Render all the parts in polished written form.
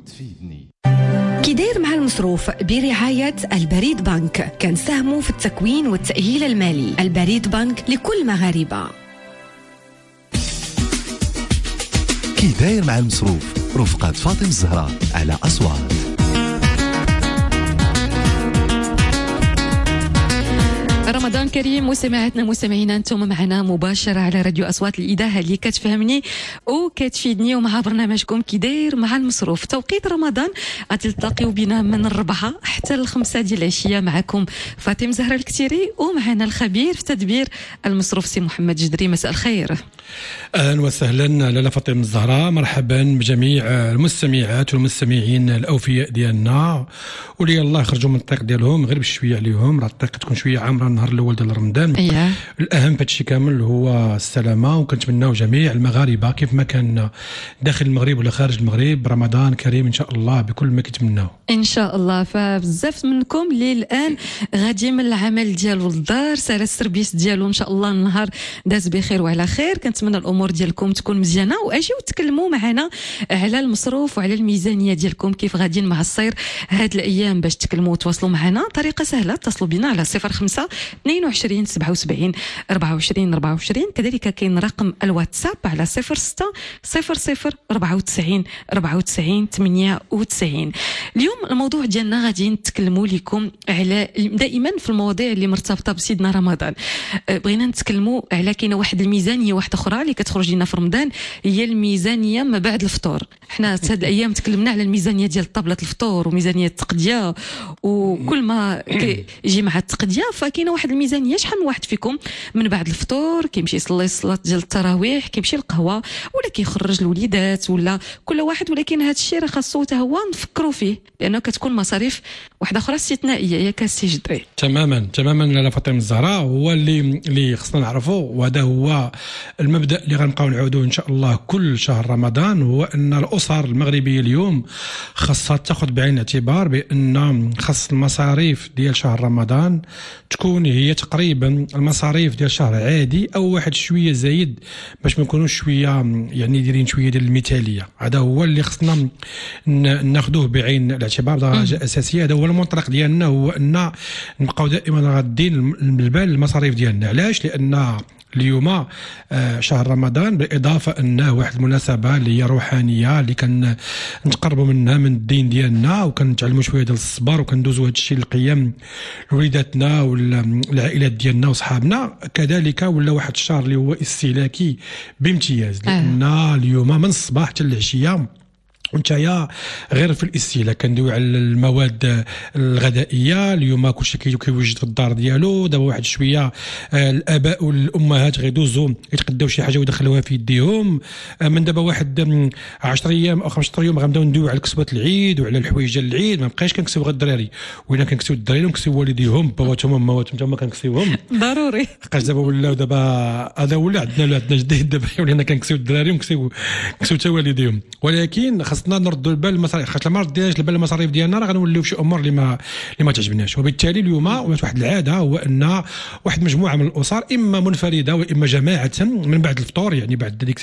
تفيدني. كي داير مع المصروف برعاية البريد بنك، كنساهموا في التكوين والتأهيل المالي. البريد بنك لكل مغاربة. كي داير مع المصروف رفقة فاطمة الزهراء على أصوات. رمضان كريم مستمعاتنا مستمعينا، انتم معنا مباشرة على راديو أصوات الإذاعة اللي كتفهمني وكتفيدني، ومع برنامجكم كي داير مع المصروف. توقيت رمضان غتلتقيو بنا من 4 حتى 5 ديال العشية. معكم فاطمة زهراء الكتيري، ومعنا الخبير في تدبير المصروف سي محمد جدري. مساء الخير. اهلا وسهلا لاله فاطمه الزهراء، مرحبا بجميع المستمعات والمستمعين الاوفياء ديالنا، واللي الله يخرجوا من الطريق ديالهم غير بشويه عليهم. راه الطريق تكون شويه عامره النهار الاول ديال رمضان. الاهم في هادشي كامل هو السلامه، وكنتمناو جميع المغاربه كيف ما كان داخل المغرب ولا خارج المغرب رمضان كريم ان شاء الله بكل ما كيتمناو ان شاء الله. فبزاف منكم اللي الان غادي من العمل ديالو للدار، سال السربيس ديالو ان شاء الله النهار داز بخير وعلى خير. كنتمنى الامور ديالكم تكون مزيانه، واجيو تكلموا معنا على المصروف وعلى الميزانيه ديالكم، كيف غاديين مع الصير هاد الايام. باش تكلموا وتواصلوا معنا طريقه سهله، اتصلوا بنا على 05 22 77 24 24. كذلك كاين رقم الواتساب على 06 00 94 94 98. اليوم الموضوع ديالنا غادي نتكلموا لكم على دائما في المواضيع اللي مرتبطه بسيدنا رمضان. بغينا نتكلموا على كاينه واحد الميزانيه واحده اخرى اللي كتخرج لنا في رمضان، هي الميزانيه ما بعد الفطور. حنا هاد الايام تكلمنا على الميزانيه ديال طابله الفطور وميزانيه التقديه، وكل ما يجي مع التقديه فكاينه واحد الميزانيه. شحال من واحد فيكم من بعد الفطور كيمشي يصلي الصلاه ديال التراويح، كيمشي القهوه، ولا كيخرج الوليدات، ولا كل واحد. ولكن هذا الشيء راه خاصو حتى هو نفكروا فيه، لانه كتكون مصاريف واحده اخرى استثنائيه. ياك السي جدري؟ تماما لاله فاطمه الزهراء، هو اللي خصنا نعرفوا، وهذا هو المبدا اللي غنبقاو نعودوه ان شاء الله كل شهر رمضان، هو ان الاسر المغربيه اليوم خاصها تاخذ بعين الاعتبار بان خاص المصاريف ديال شهر رمضان تكون هي تقريبا المصاريف ديال شهر عادي، او واحد شويه زايد، باش ما نكونوش شويه يعني دايرين شويه ديال المثاليه. هذا هو اللي خصنا ناخذوه بعين الاعتبار درجه اساسيه. هذا هو المنطلق ديالنا، هو ان نبقاو دائما غادين بالبال المصاريف ديالنا. علاش؟ لان اليوم شهر رمضان، بالاضافه انه واحد المناسبه اللي هي روحانيه اللي نتقربوا منها من الدين ديالنا، وكنتعلموا شويه ديال الصبر، وكندوزوا هذا الشيء للقيم لوليداتنا والعائلات ديالنا وصحابنا. كذلك ولا واحد الشهر اللي هو استهلاكي بامتياز، لان اليوم من الصباح حتى العشيه وانتيا غير في الاستهلاك. كندوي على المواد الغذائيه. اليوم كلشي كيوجد في الدار ديالو. دابا واحد شويه الاباء والامهات غيدوزوا يتقداو شي حاجه ويدخلوها في يديهم. من دابا واحد 10 ايام او 15 يوم غنبداو ندويو على كسوات العيد وعلى الحوايج ديال العيد. ما بقاش كنكسيو غير الدراري، ولا كنكسيو الدراري ونكسيو والديهم، باباتهم وماماتهم حتى هما كنكسيوهم ضروري. بقاش دابا ولاو دابا هذا ولا عندنا جديد دابا، ولينا كنكسيو الدراري ونكسيو حتى والديهم. ولكن خاصنا نردوا البال المصاريف، خاطر ما رديناش البال المصاريف ديالنا راه غنوليو في شي امور اللي ما تعجبناش. وبالتالي اليوم ولات واحد العاده، هو ان واحد مجموعه من الاسر اما منفرده واما جماعه من بعد الفطور، يعني بعد ديك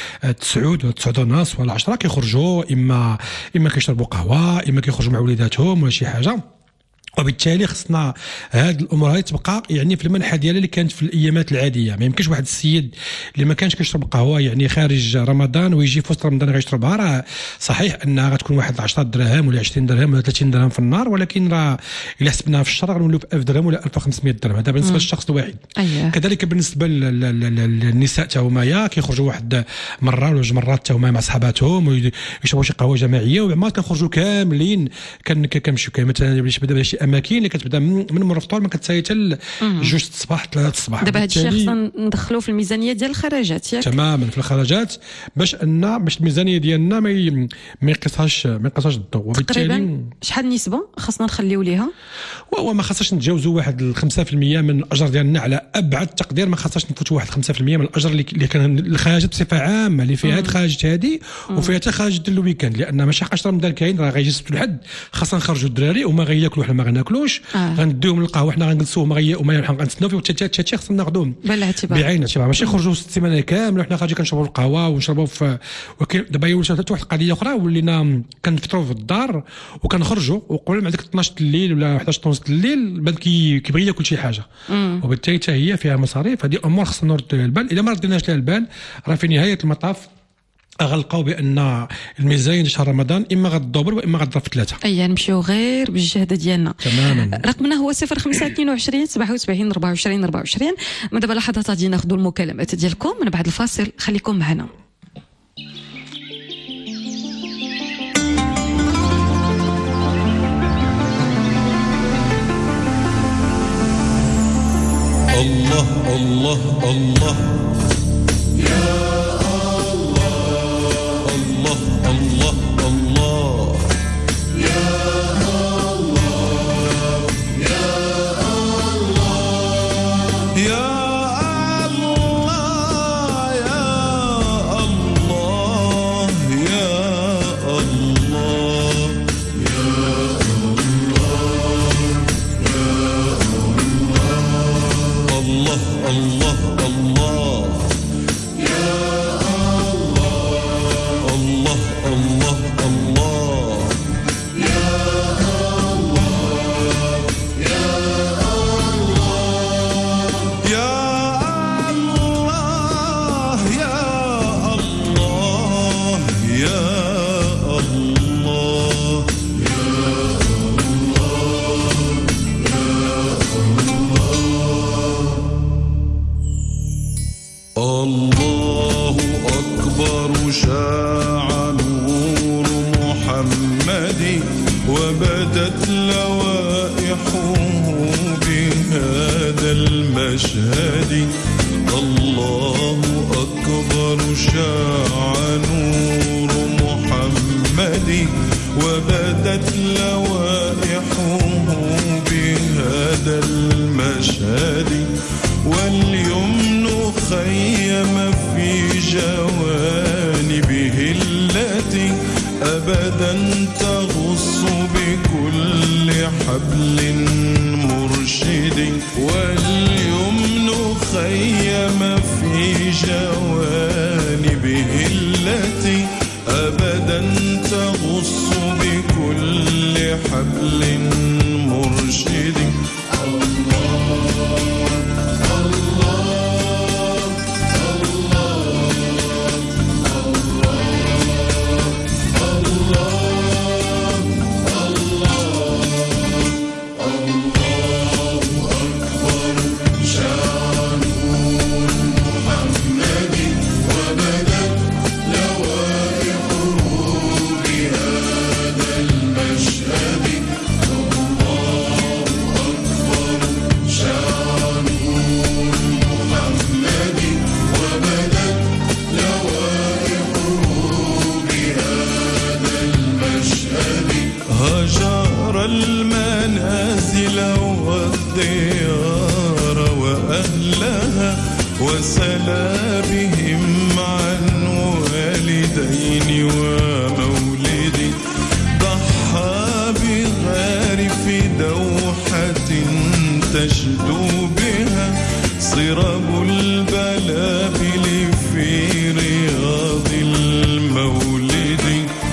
9 ولا 9 ونص ولا 10 كيخرجوا، اما كيشربوا قهوه، اما كيخرجوا مع وليداتهم ولا شي حاجه. وبالتالي خصنا هاد الامور هذه تبقى يعني في المنحى ديالها اللي كانت في الايامات العاديه. ما يمكنش واحد السيد اللي ما كانش كيشرب قهوه يعني خارج رمضان ويجي في وسط رمضان غيشربها. راه صحيح انها غتكون واحد 10 دراهم ولا 20 درهم ولا 30 درهم في النهار، ولكن راه الا حسبناها في الشهر غنوليو في 1000 درهم ولا 1500 درهم. هذا بالنسبه للشخص الواحد. كذلك بالنسبه للنساء حتى هما كيخرجوا واحد مره ولا جوج مرات حتى هما مع صحاباتهم ويشربوا شي قهوه جماعيه، وما كنخرجوا كاملين كنمشيو مثلا باش بدا شي اماكن اللي كتبدا من مور الفطور ما كتسالي حتى 2 الصباح 3 الصباح. دابا هذا الشيء خصنا ندخلوه في الميزانيه ديال الخرجات، ياك؟ تماما في الخرجات، باش الميزانيه ديالنا ما يقصهاش الضوء. وبالتالي شحال النسبه خصنا نخليو ليها؟ وما خاصناش نتجاوزوا واحد 5% من الاجر ديالنا على ابعد تقدير. ما خاصناش نفوتوا واحد 5% من الاجر اللي كان الخرجات بصفه عامه اللي فيها هاد الخرجات هذه وفيها حتى خرجات الويكاند، لان ماشي 10 رمضان كاين راه غيجي السبت والحد خاصنا نخرجوا الدراري وما غياكلوا حنا ما ناكلوش غنديهم للقهوه حنا غنجلسوهم وما غنتسناو فيه التاتشي خصنا ناخذوهم بعين الاعتبار ماشي نخرجوا السيمانه كامله وحنا خارجين كنشربوا القهوه ونشربوا في دابا ولات واحد القضيه اخرى ولينا كنفطروا في الدار وكنخرجوا وقبل ما ديك 12 الليل ولا 11 ونص الليل بان كيبغي ياكل شي حاجه وبالتالي حتى هي فيها مصاريف. هذه امور خصنا نرد البال. اذا ما رديناش لها البال راه في نهايه المطاف غنلقاو بان الميزانيه شهر رمضان اما غتدبر واما غتضرب في 3. اي نمشيو غير بالجهد ديالنا تماما. رقمنا هو 0522 77 24 24. من دابا لحظات غادي ناخذوا المكالمات ديالكم. من بعد الفاصل خليكم معنا. الله الله الله يا الله الله الله الله يا الله يا الله يا الله يا الله يا الله الله الله الله يا الله الله الله الله يا الله يا الله يا الله يا الله يا الله الله أكبر شاع نور محمد وبدت لوائحه بهذا المشهد. الله أكبر شاع نور محمد وبدت لوائحه بهذا المشهد. واليمن خيم في جوانبه التي أبدا تغص بكل حبل مرشد. واليمن خيم في جوانبه التي أبدا تغص بكل حبل مرشد. هجر المنازل والديار وأهلها وسلى بهم عن والدين ومولد. ضحى بغارف دوحة تشدو بها صرب البلابل في رياض المولد.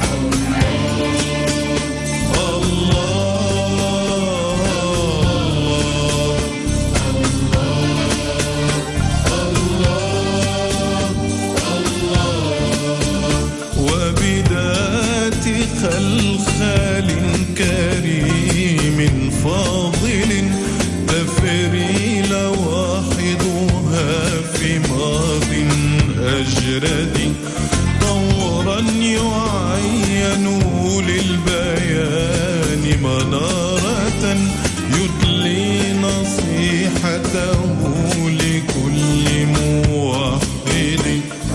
خلخال كريم فاضل تفري لواحدها في ماض أجرد. طورا يعين للبيان منارة يدلي نصيحته لكل موحد.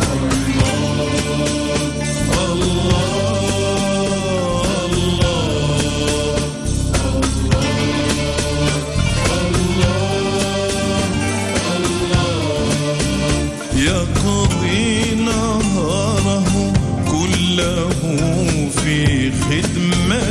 يقضي نهاره كله في خدمة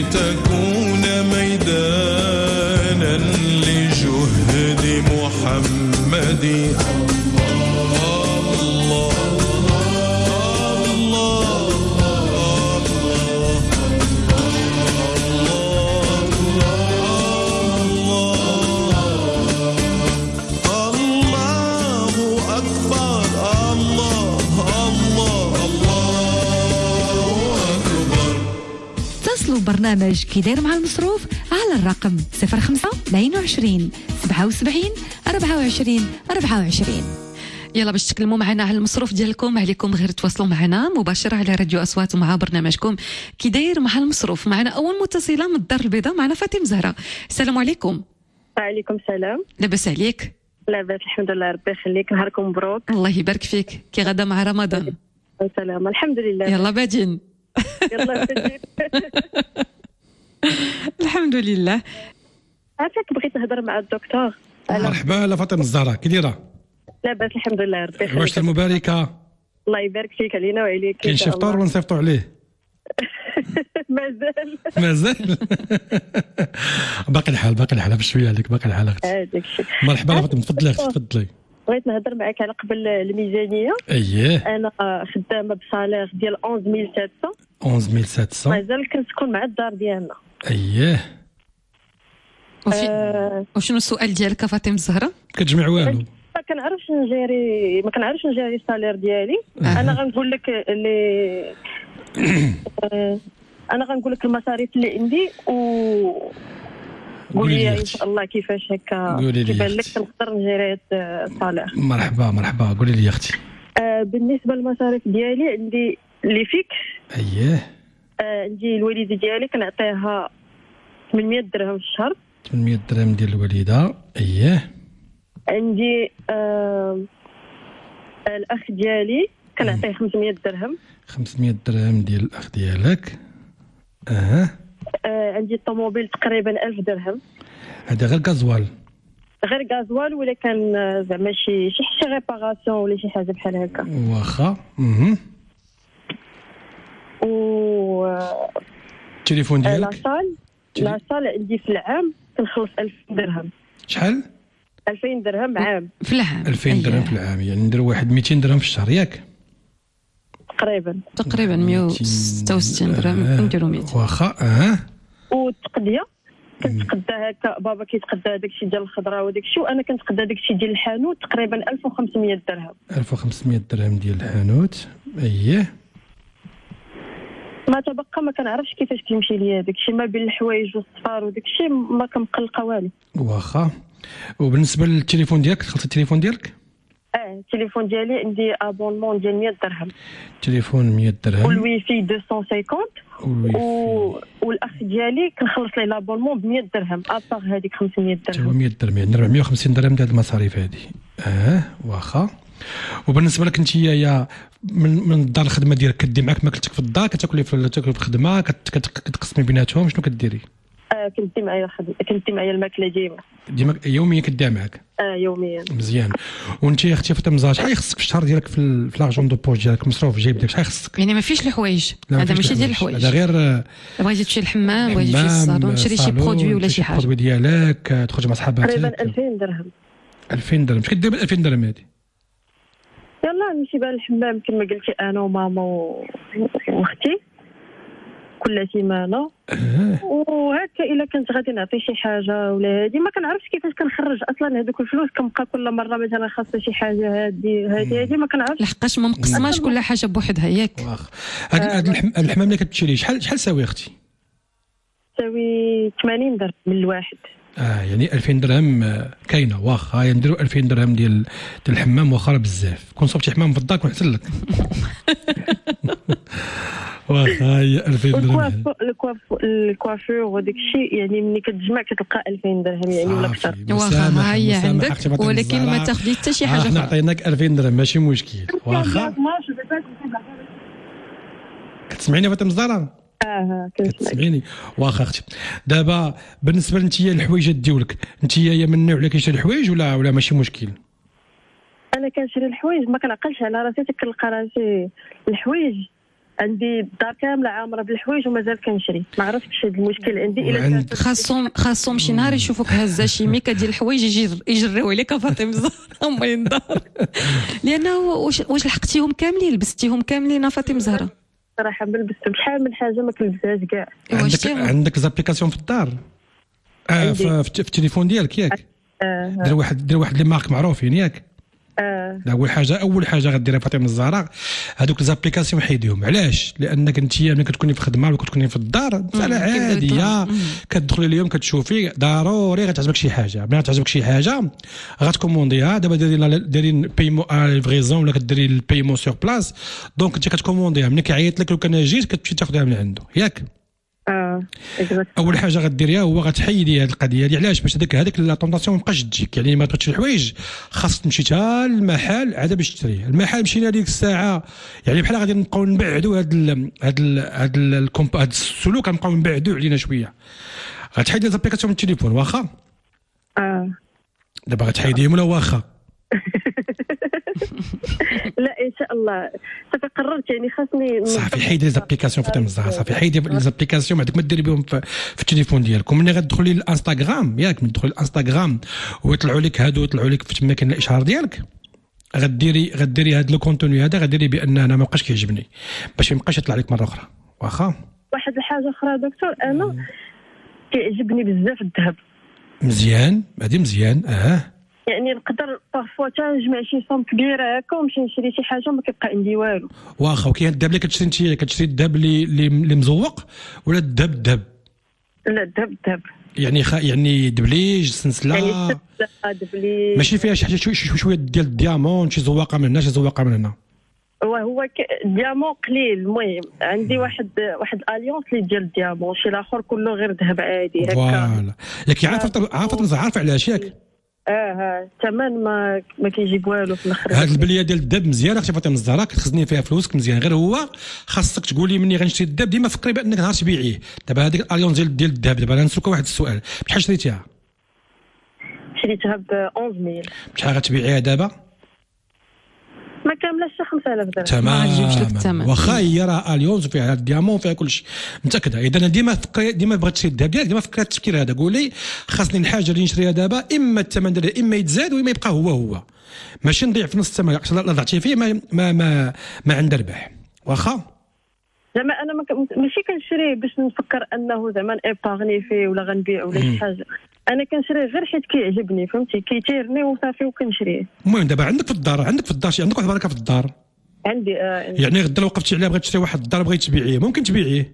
لتكون ميدانا لجهد محمد. برنامج كي داير مع المصروف على الرقم 05 22 77 24 24. يلا باش تكلموا معنا على المصروف ديالكم عليكم غير تواصلوا معنا مباشره على راديو اصوات مع برنامجكم كي داير مع المصروف. معنا اول متصله من الدار البيضاء، معنا فاطمه زهره. السلام عليكم. وعليكم السلام. لاباس عليك؟ لاباس الحمد لله، ربي يخليك، نهاركم مبروك. الله يبارك فيك. كي غدا مع رمضان؟ سلام الحمد لله. يلا بادين. يلا الحمد لله. عافاك، بغيت نهضر مع الدكتور. مرحبا لا فاطمه الزهراء، كي دايره؟ لاباس الحمد لله، ربي يخليك. واش المباركه؟ الله يبارك فيك علينا وعليك. كاين شي فطور ولا نصيفطوا عليه؟ مازال باقي الحال بشويه عليك، باقي الحال اختي. هذاك الشيء. مرحبا لا فاطمه، تفضلي اختي تفضلي. بغيت نهضر معك على قبل الميزانيه. اييه. انا خدامه بصالير ديال 11700. 11700. مازال كنسكن مع الدار ديالنا. اييه. وشنو السؤال ديالك فاطمه الزهراء؟ كتجمع والو؟ ما كنعرفش نجيري الصالير ديالي. انا غنقول لك اللي انا غنقول لك المصاريف اللي عندي قولي لي ان شاء الله كيفاش هكا كيبان لك نقدر نجيري الصالير. مرحبا قولي لي اختي. بالنسبه للمصاريف ديالي عندي لي فيكس. اييه. عندي الوالده ديالي كنعطيها 800 درهم في الشهر. 800 درهم ديال الوالده. اييه. عندي الاخ ديالي كنعطيه 500 درهم. 500 درهم ديال الاخ ديالك. عندي الطوموبيل تقريبا 1000 درهم. هذا غير غازوال؟ غير غازوال، ولكن زعما شي ريباراسيون ولا شي حاجه بحال هكا. واخا. التليفون ديالك؟ لاصال عندي في العام كنخلص 1000 درهم. شحال؟ 2000 درهم عام في العام. 2000 درهم في العام، يعني ندير واحد 200 درهم في الشهر ياك؟ تقريبا 166 درهم نديرو 200. واخا. والتقضيه كنتقدى هكا، بابا كيتقدى هذاك الشيء ديال الخضره وداك الشيء، وانا كنتقدى داك الشيء ديال الحانوت تقريبا 1500 درهم. 1500 درهم ديال الحانوت. اييه. ما تبقى ما كنعرفش كيفاش كيمشي ليا داك الشيء، ما بين الحوايج والصفار وداك الشيء ما كنقلقى والو. واخا. وبالنسبه للتليفون ديالك، خلصت التليفون ديالك؟ التليفون ديالي عندي ابونمون ديال 100 درهم. تليفون 100 درهم. والويفي 250. والاخ ديالي كنخلص ليه لابونمون ب 100 درهم ابار هذيك 500 درهم. 100 درهم يعني 450 درهم ديال المصاريف هذه. واخا. وبالنسبه لك انت يا من الدار الخدمه ديالك كدي معك ماكلتك في الدار، كتاكلي في الخدمه، كتقسمي بيناتهم، شنو كديري؟ كنتي معايا الماكله ديما يوميا كديها معك؟ يوميا. مزيان. وانت يا اختي فاطمه زهراء، شحال خصك في الشهر ديالك في لارجون دو بوش ديالك، مصروف جايب ديالك، شحال خصك؟ يعني ما فيش الحوايج، هذا ماشي ديال الحوايج، هذا غير بغيتي تمشي للحمام، بغيتي تمشي للصالون، تشري شي برودوي ولا شي حاجه، البرودوي ديالك، تخرج مع صحاباتك. تقريبا 2000 درهم. 2000 درهم. اش كدير ب 2000 درهم هذه؟ يلا نمشي بها للحمام كما قلتي، انا وماما واختي كل سيمانه. وهكا الا كنت غادي نعطي شي حاجه ولا هادي، ما كنعرفش كيفاش كنخرج اصلا هذوك الفلوس، كنبقى كل مره مثلا خاصه شي حاجه هادي ما كنعرفش لحقاش ما مقسماش كل حاجه بوحدها ياك. هاد الحمام اللي كتشري شحال ساوي اختي؟ ساوي 80 درهم من الواحد. يعني 2000 درهم كاينه. واخا نديروا 2000 درهم ديال الحمام، واخا بزاف، كون صوبتي حمام في الدار كون احسن لك. واخا هي 2000 درهم. الكوافور وداك الشيء يعني ملي كتجمع كتلقى 2000 درهم يعني ولا اكثر. واخا هي عندك، ولكن ما تاخدي حتى شي حاجه. حنا عطيناك 2000 درهم ماشي مشكل. واخا كتسمعيني فاطمه الزهراء؟ كتسمعيني. واخا اختي، دابا بالنسبه لنتيا الحويجات ديالك، نتيا يا من النوع اللي كيشري الحوايج ولا ماشي مشكل؟ انا كنشري الحوايج، ما كنعقلش على راسي، تكنلقى راسي الحوايج عندي الدار كامله عامره بالحوايج ومازال كنشري. ما عرفتش هذا المشكل عندي. الا خاصهم شي نهار يشوفوك هزه شي ميكا ديال الحوايج يجريو عليك فاطمه الزهراء امي الدار. لانه واش لحقتيهم كاملين لبستيهم كاملين فاطمه الزهراء؟ صراحه ما لبستهم. شحال من حاجه ما كنلبسهاش كاع. عندك زابليكاسيون في الدار في التليفون ديالك ياك؟ دير واحد لي مارك معروفين ياك؟ اول حاجه غديرها فاطمه الزهراء هذوك ليزابليكاسيون حيديهم. علاش؟ لانك انت ملي كتكوني في الخدمه ولا كتكوني في الدار مساله عاديه كتدخلي اليوم كتشوفي ضروري غتعجبك شي حاجه. ملي غتعجبك شي حاجه غتكومونديها. دابا دايرين بايمون ليفريزون ولا كديري البايمون سور بلاص دونك انت كتكومونديها. ملي كيعيط لك لو كان جيت كتمشي تاخذها من عنده ياك؟ اول حاجه غديريها هو غتحيدي هذه القضيه ديال علاش باش هذيك لا طونطاسيون ما بقاش تجيك. يعني ما تشري الحوايج خاصك تمشي حتى المحل عاد باش تشري. المحل مشينا ديك الساعه يعني بحال غادي نبقاو نبعدوا هذا السلوك غنبقاو نبعدوا علينا شويه. غتحيدي لابليكاسيون من التليفون واخا دابا غتحيديهم ولا واخا؟ لا ان شاء الله صافي قررت. يعني خاصني صافي حيدي ليزابليكاسيون فاطمه الزهراء. صافي حيدي ليزابليكاسيون بعدك ما ديري بهم في التليفون ديالكم. ملي غتدخلي للانستغرام ياك من تدخلي للانستغرام ويطلعوا لك هادو يطلعوا لك تما كاين الاشعار ديالك غديري هذا لو كونتوني هذا غديري بان انا ما بقاش كيعجبني باش ما يبقاش يطلع لك مره اخرى واخا. واحد الحاجه اخرى دكتور انا كيعجبني بزاف الذهب. مزيان هذه مزيان يعني نقدر بارفوا تنجمع شي صوم كبيره هكا ونمشي نشري شي حاجه ما كيبقى عندي والو. واخا وكاين الذهب اللي كتشري انت كتشري الذهب اللي مزوق ولا الذهب؟ لا الذهب يعني دبليج سنسله يعني دبليج ماشي فيها شي حاجه شويه ديال الديامون شي زواقه من هنا شي زواقه من هنا. هو الديامون قليل. المهم عندي واحد الاليونس اللي ديال الديامون شي الاخر كله غير ذهب عادي هكا. فوالا ياك عارفه علاش ياك؟ الثمن ما كيجيب والو في الاخر. هاد البليه ديال الذهب مزيانه اختي فاطمه الزهراء كتخزني فيها فلوسك مزيان. غير هو خاصك تقولي مني غنشري الذهب ديما فكري بانك نهار تبيعيه. دابا هذيك الاليونس ديال الذهب دابا انا نسولك واحد السؤال بشحال شريتيها؟ شريتها ب 11000. بشحال غتبيعيها دابا؟ ما كاملاش 5000 درهم. تمام واخا هي راه اليونز فيها الديامون فيها كل شيء متاكده. اذا ديما بغيت تشري الذهب ديالك ديما فكر التفكير هذا. قولي خاصني الحاجه اللي نشريها دابا اما الثمن ديالها اما يتزاد واما يبقى هو ماشي نضيع في نص الثمن عشان لا ضعتي فيه ما عند ربح واخا. زعما انا ماشي كنشريه باش نفكر انه زعما ايبارني فيه ولا غنبيع ولا شي حاجه. انا كنشريه غير حيت كيعجبني فهمتي كيتيرني وصافي وكنشريه. المهم دابا عندك في الدار شي عندك واحد البركه في الدار عندي يعني غدا لو وقفتي عليها بغيت تشري واحد الدار بغيت تبيعيه ممكن تبيعيه؟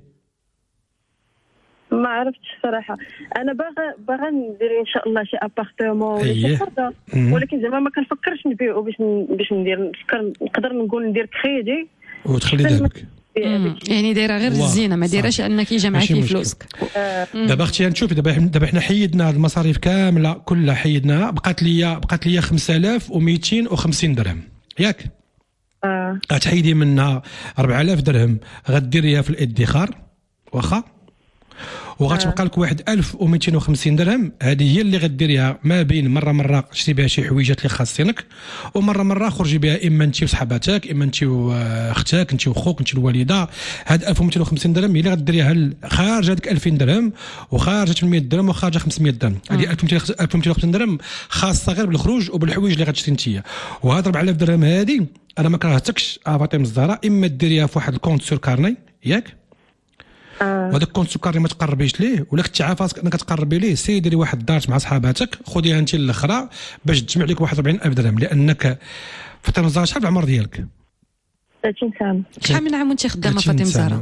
ما عرفتش صراحه. انا باغا ندير ان شاء الله شي ابارتمون ولا شي حاجه ولكن زعما ما كنفكرش نبيعو باش ندير نقدر نقول ندير كريدي وتخلي ذهبك. يعني دايره غير الزينه ما دايراش انك يجمعكي فلوسك. دابا اختي نشوفي دابا حنا حيدنا المصاريف كامله كلها حيدناها بقات لي 5250 درهم ياك؟ غتحيدي منها 4000 درهم غديريها في الادخار واخا وغتبقى لك واحد 1250 درهم. هذه هي اللي غديريها ما بين مره شري بها شي حويجات اللي خاصينك ومره خرجي بها اما انت وصحباتك اما انت واختك انت وخوك انت الوالده. هاد 1250 درهم هي اللي غديريها خارج هذيك 2000 درهم وخارجه 800 درهم وخارجه 500 درهم. هذه 1250 درهم خاصه غير بالخروج وبالحوايج اللي غتشري انت. وهاد 4000 درهم هذه انا ما كرهتكش فاطمه الزهراء اما ديريها في واحد الكونت سور كارني ياك؟ وهذاك الكونت سكري ما تقربيش ليه ولا كنتي عارفه انك تقربي ليه سي ديري واحد الدارت مع صحاباتك خذيها انت الاخرى باش تجمع لك واحد 40000 درهم. لانك فاطمه الزهراء شحال العمر ديالك؟ 30 سنه. شحال من عام وانت خدامه فاطمه الزهراء؟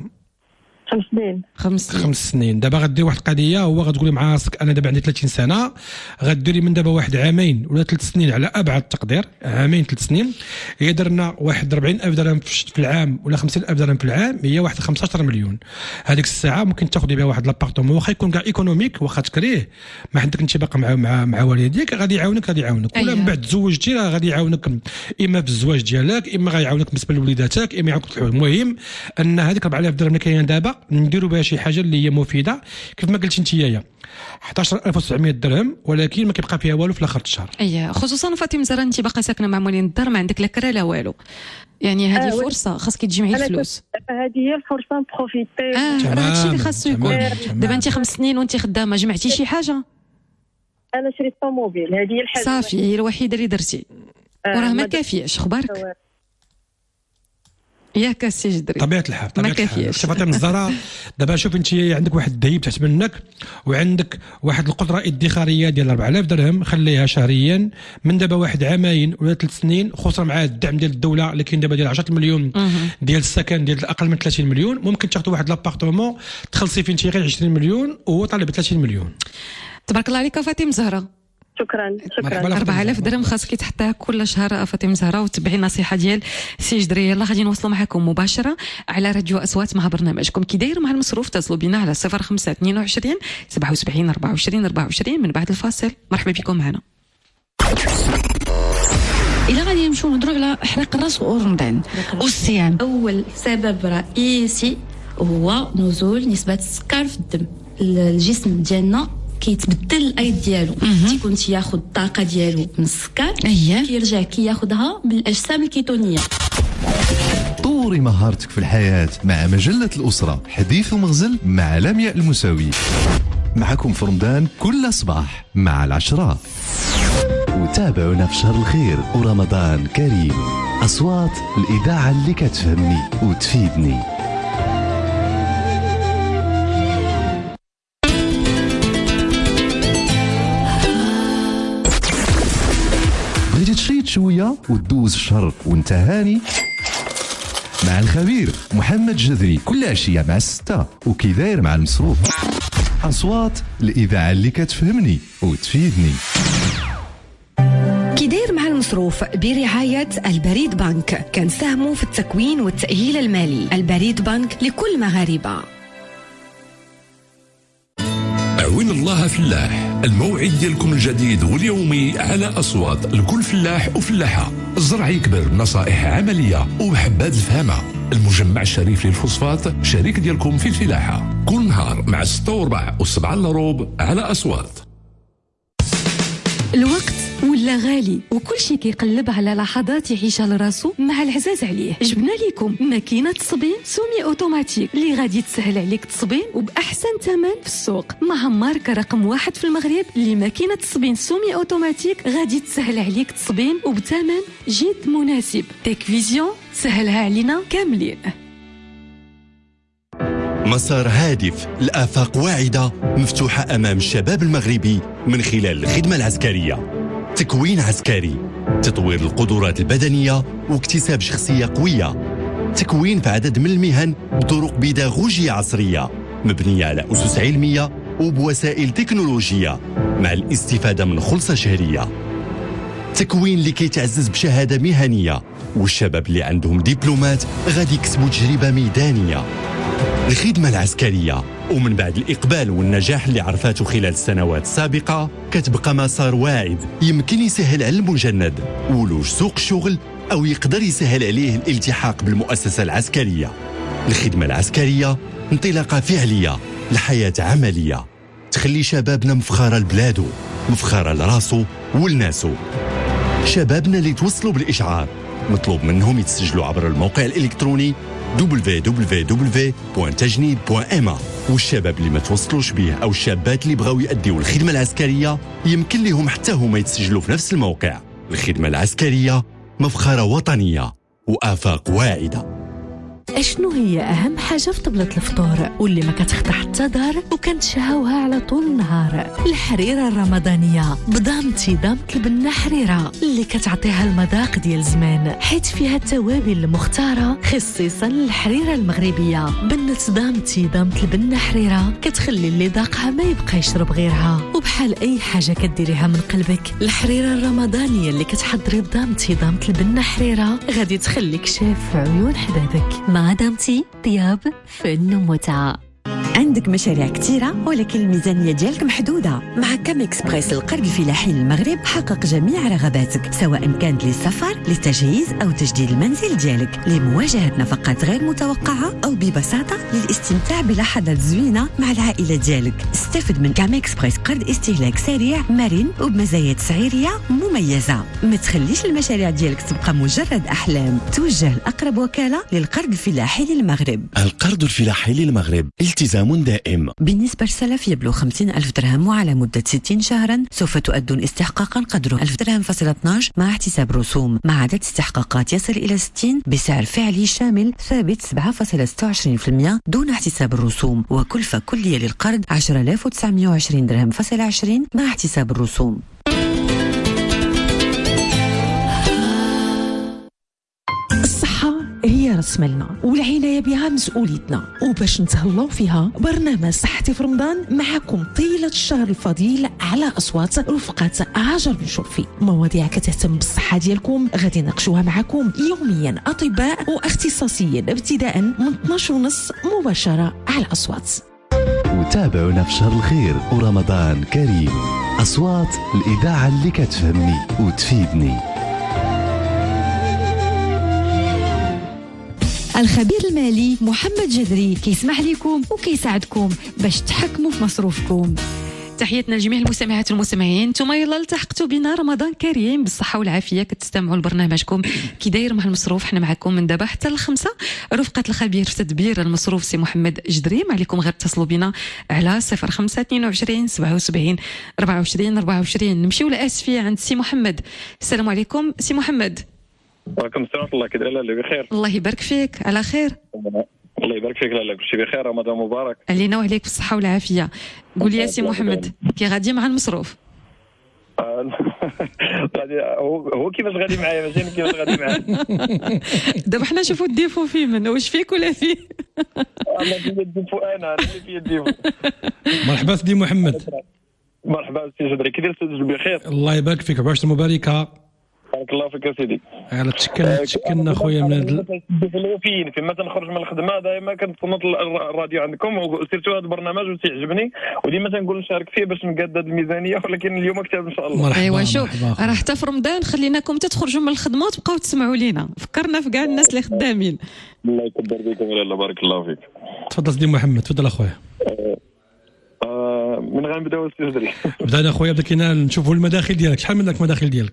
5 سنين. دابا غدير واحد القضيه هو غتقولي مع راسك انا دابا عندي 30 سنه غديري من دابا واحد عامين ولا 3 سنين على ابعد تقدير عامين 3 سنين هي درنا واحد 40000 درهم في العام ولا 50000 درهم في العام هي واحد 15 مليون. هذيك الساعه ممكن تاخذي بها واحد لابارتمون واخا يكون كاع ايكونوميك واخا تكريه ما عندك انت باقي مع والديك غادي يعاونك ولا من بعد تزوجتي راه غادي يعاونك اما في الزواج ديالك اما غادي يعاونك بالنسبه لوليداتك اما يعاونك في الحوار. المهم ان هذيك 4000 درهم اللي كاينه دابا هذا نديروا بها شي حاجه اللي هي مفيده كيف ما قلتي انت 11900 درهم، ولكن ما كيبقى فيها والو في الاخر الشهر. اي خصوصا فاطمه زهره انت باقا ساكنه مع مولين الدار، ما عندك لا كرا لا والو، يعني هذه فرصه خاصك تجمعي الفلوس. هذه هي الفرصه نبروفيتي. راه هادشي اللي خاصو يكون. دابا انت 5 سنين وانت خدامه، جمعتي شي حاجه؟ انا شريت طوموبيل، هذه هي الحاجه صافي، هي الوحيده اللي درتي، وراه ما كافياش. اخبارك ياك السي جدري؟ طبيعه الحال ما كافياش. شوف فاطمه الزهراء، دابا شوف انت عندك واحد الدهيب تحت منك، وعندك واحد القدره ادخاريه ديال 4000 درهم، خليها شهريا من دابا 1 عامين ولا 3 سنين، خصوصا مع الدعم ديال الدوله اللي كاين دابا ديال 10 مليون ديال السكن ديال اقل من 30 مليون. ممكن تاخذ واحد لابارتمون تخلصي فيه انت غير 20 مليون وهو طالب 30 مليون. تبارك الله عليك فاطمه زهره. شكرا. 4000 درهم خاصك تحطها كل شهر فاطمه زهره، وتبعي النصيحه ديال سي جدري. يلا غادي نوصلوا معكم مباشره على راديو اصوات مع برنامجكم كي داير مع المصروف. اتصلوا بنا على 0522 77 24 24 من بعد الفاصل. مرحبا بكم معنا. إلا غادي نمشيو نهضروا على حلق الراس ورمضان والصيام، أول سبب رئيسي هو نزول نسبة السكر في الدم. الجسم ديالنا كيتبدل الايض ديالو، تيكون تياخذ الطاقه ديالو من السكر، كيرجع كياخذها بالاجسام الكيتونيه. طوري مهارتك في الحياه مع مجله الاسره، حديث ومغزل مع لمياء المساوي. معكم في رمضان كل صباح مع 10. وتابعونا في شهر الخير ورمضان كريم. اصوات الاذاعه اللي كتفهمني وتفيدني. بغيتي تشيط شويه وتدوز الشهر وانت هاني؟ مع الخبير محمد جذري كل عشيه مع 6 وكي داير مع المصروف. اصوات الاذاعه اللي كتفهمني وتفيدني. كي داير مع المصروف برعاية البريد بنك، كنساهموا في التكوين والتأهيل المالي. البريد بنك لكل مغاربة. عوين الله فلاح، الموعد ديالكم الجديد واليومي على أصوات لكل فلاح وفلاحة. الزرع يكبر، نصائح عملية وحبات الفهامة. المجمع الشريف للفوسفات شريك ديالكم في الفلاحة، كل نهار مع 6:15 و7:15 على أصوات. الوقت ولا غالي وكل شيء كيقلب على لحظات يعيشها لراسو مع العزاز عليه. جبنا لكم ماكينه تصبين سومي اوتوماتيك اللي غادي تسهل عليك التصبين وباحسن ثمن في السوق. مع ماركه رقم 1 في المغرب اللي ماكينه تصبين سومي اوتوماتيك غادي تسهل عليك التصبين وبثمن جد مناسب. تيك فيزيون سهلها علينا كاملين. مسار هادف، الآفاق واعدة مفتوحة أمام الشباب المغربي من خلال الخدمة العسكرية. تكوين عسكري، تطوير القدرات البدنية واكتساب شخصية قوية. تكوين في عدد من المهن بطرق بيداغوجية عصرية مبنية على أسس علمية وبوسائل تكنولوجية مع الاستفادة من خلصة شهرية. تكوين اللي كيتعزز بشهادة مهنية، والشباب اللي عندهم دبلومات غادي يكسبوا تجربة ميدانية. الخدمة العسكرية، ومن بعد الإقبال والنجاح اللي عرفاته خلال السنوات السابقة كتبقى مسار واعد يمكن يسهل على المجند ولوج سوق الشغل أو يقدر يسهل عليه الالتحاق بالمؤسسة العسكرية. الخدمة العسكرية انطلاقة فعلية لحياة عملية تخلي شبابنا مفخرة لبلادو، مفخرة لراسو ولناسو. شبابنا اللي توصلوا بالإشعار مطلوب منهم يتسجلوا عبر الموقع الإلكتروني www.tajnid.ma. والشباب اللي ما توصلوش به أو الشابات اللي بغاو يأديوا الخدمة العسكرية يمكن لهم حتى هما يتسجلوا في نفس الموقع. الخدمة العسكرية مفخرة وطنية وآفاق واعدة. اشنو هي اهم حاجه في طبله الفطور واللي ما كتخطى حتى دار وكنتشهاوها على طول النهار؟ الحريره الرمضانيه بضامتي ضامت البنه حريره اللي كتعطيها المذاق ديال زمان، حيت فيها التوابل المختاره خصيصا للحريره المغربيه. بنه ضامتي ضامت البنه حريره كتخلي اللي ذاقها ما يبقى يشرب غيرها، وبحال اي حاجه كديريها من قلبك الحريره الرمضانيه اللي كتحضري ضامتي ضامت البنه حريره غادي تخليك شاف عيون حبابك. مع دامتي طياب فن ومتعة. عندك مشاريع كثيرة ولكن الميزانية ديالك محدودة. مع كام إكسبريس القرض الفلاحي للمغرب حقق جميع رغباتك، سواء كانت للسفر، للتجهيز أو تجديد المنزل ديالك، لمواجهة نفقات غير متوقعة أو ببساطة للاستمتاع بلحظات زوينة مع العائلة ديالك. استفد من كام إكسبريس قرض استهلاك سريع مرن وبمزايا تسعيرية مميزة. ما تخليش المشاريع ديالك تبقى مجرد أحلام، توجه لأقرب وكالة للقرض الفلاحي للمغرب. القرض الفلاحي للمغرب التزام دائم. بالنسبة للسلف يبلغ 50,000 درهم وعلى مدة 60 شهرا سوف تؤدون استحقاقا قدره 1000 درهم فاصلة 12 مع احتساب رسوم، مع عدد استحقاقات يصل إلى 60 بسعر فعلي شامل ثابت 7.26% دون احتساب الرسوم، وكلفة كلية للقرض 10,920 درهم فاصلة 20 مع احتساب الرسوم. هي راس مالنا والعنايه بها مسؤوليتنا، وباش نتهلاو فيها برنامج صحتي في رمضان معكم طيله الشهر الفضيل على اصوات رفقه هاجر بن شرفي. مواضيع كتهتم بالصحه ديالكم غادي نناقشوها معكم يوميا اطباء واختصاصيين ابتداء من 12:30 مباشره على اصوات. وتابعونا في شهر الخير ورمضان كريم. اصوات الاذاعه اللي كتفهمني وتفيدني. الخبير المالي محمد جدري كيسمح لكم وكيساعدكم باش تحكموا في مصروفكم. تحياتنا لجميع المستمعات والمستمعين. نتوما يلا التحقتوا بنا، رمضان كريم بالصحه والعافيه. كتستمعوا لبرنامجكم كي داير مع المصروف، حنا معكم من دابا حتى ل5 رفقه الخبير في تدبير المصروف سي محمد جدري. ما عليكم غير اتصلوا بنا على 0522 77 24 24. نمشيو لاسفيه عند سي محمد. السلام عليكم سي محمد. وعليكم السلام ورحمة الله. كي داير لاله؟ بخير الله يبارك فيك. على خير الله يبارك فيك لاله، كلشي بخير، رمضان مبارك علينا وعليك بالصحة والعافية. قول لي يا سي محمد كي غادي مع المصروف؟ هو كيفاش غادي معايا ماشي كيفاش غادي معايا. دابا حنا نشوفوا الديفو فيه من واش فيك ولا فيه. انا في الديفو، انا اللي في الديفو. مرحبا سيدي محمد. مرحبا سي جدري، كي داير سيدي؟ بخير الله يبارك فيك. عباشر المباركه. بارك الله فيك يا سيدي. على تشكلنا خويا من هذا الوفيين فيما تنخرج من الخدمه دائما كنتصنت الراديو عندكم، وسيرتو هذا البرنامج وتيعجبني وديما تنقول نشارك فيه باش نقاد هذه الميزانيه، ولكن اليوم كتاب ان شاء الله. ايوا شوف راه حتى في رمضان خليناكم تخرجوا من الخدمه وتبقاو تسمعوا لينا، فكرنا في كاع الناس اللي خدامين. الله يكبر بكم لاله، بارك الله فيك. تفضل سيدي محمد، تفضل اخويا. من غنبداو سي جدري؟ بدانا اخويا، بدينا نشوفوا المداخل ديالك. شحال منك مداخل ديالك؟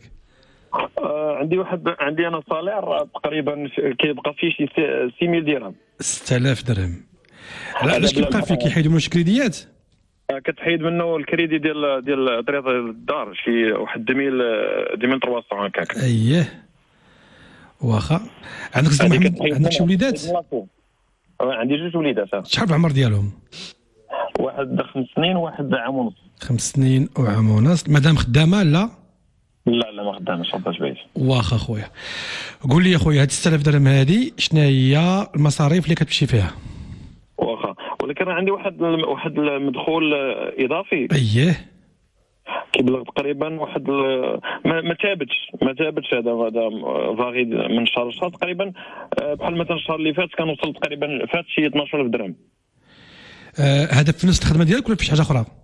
عندي انا صالير تقريبا كيبقى فيه شي 6000 درهم. 6000 درهم. علاش كيبقى فيه؟ كيحيدوا منه الكريديات؟ كتحيد منه الكريدي ديال طريق الدار، شي واحد 2300 هكاك. اييه واخا. عندك سيدي محمد عندك شي وليدات؟ عندي 2 وليدات. شحال العمر ديالهم؟ واحد 5 سنين وواحد عام ونص. 5 سنين وعام ونص. مادام خدامه؟ لا ما خدامش، عطاش بعيد. واخا خويا. قول لي اخويا هاد 6000 درهم هادي شنو هي المصاريف اللي كتمشي فيها؟ واخا، ولكن عندي واحد المدخول اضافي. اييه كيبلغ تقريبا واحد ما ثابتش هذا فاغي من شهر لشهر تقريبا. بحال مثلا الشهر اللي فات كان وصل تقريبا فات شي 12000 درهم. هذا في نفس الخدمه ديالك ولا في شي حاجه اخرى؟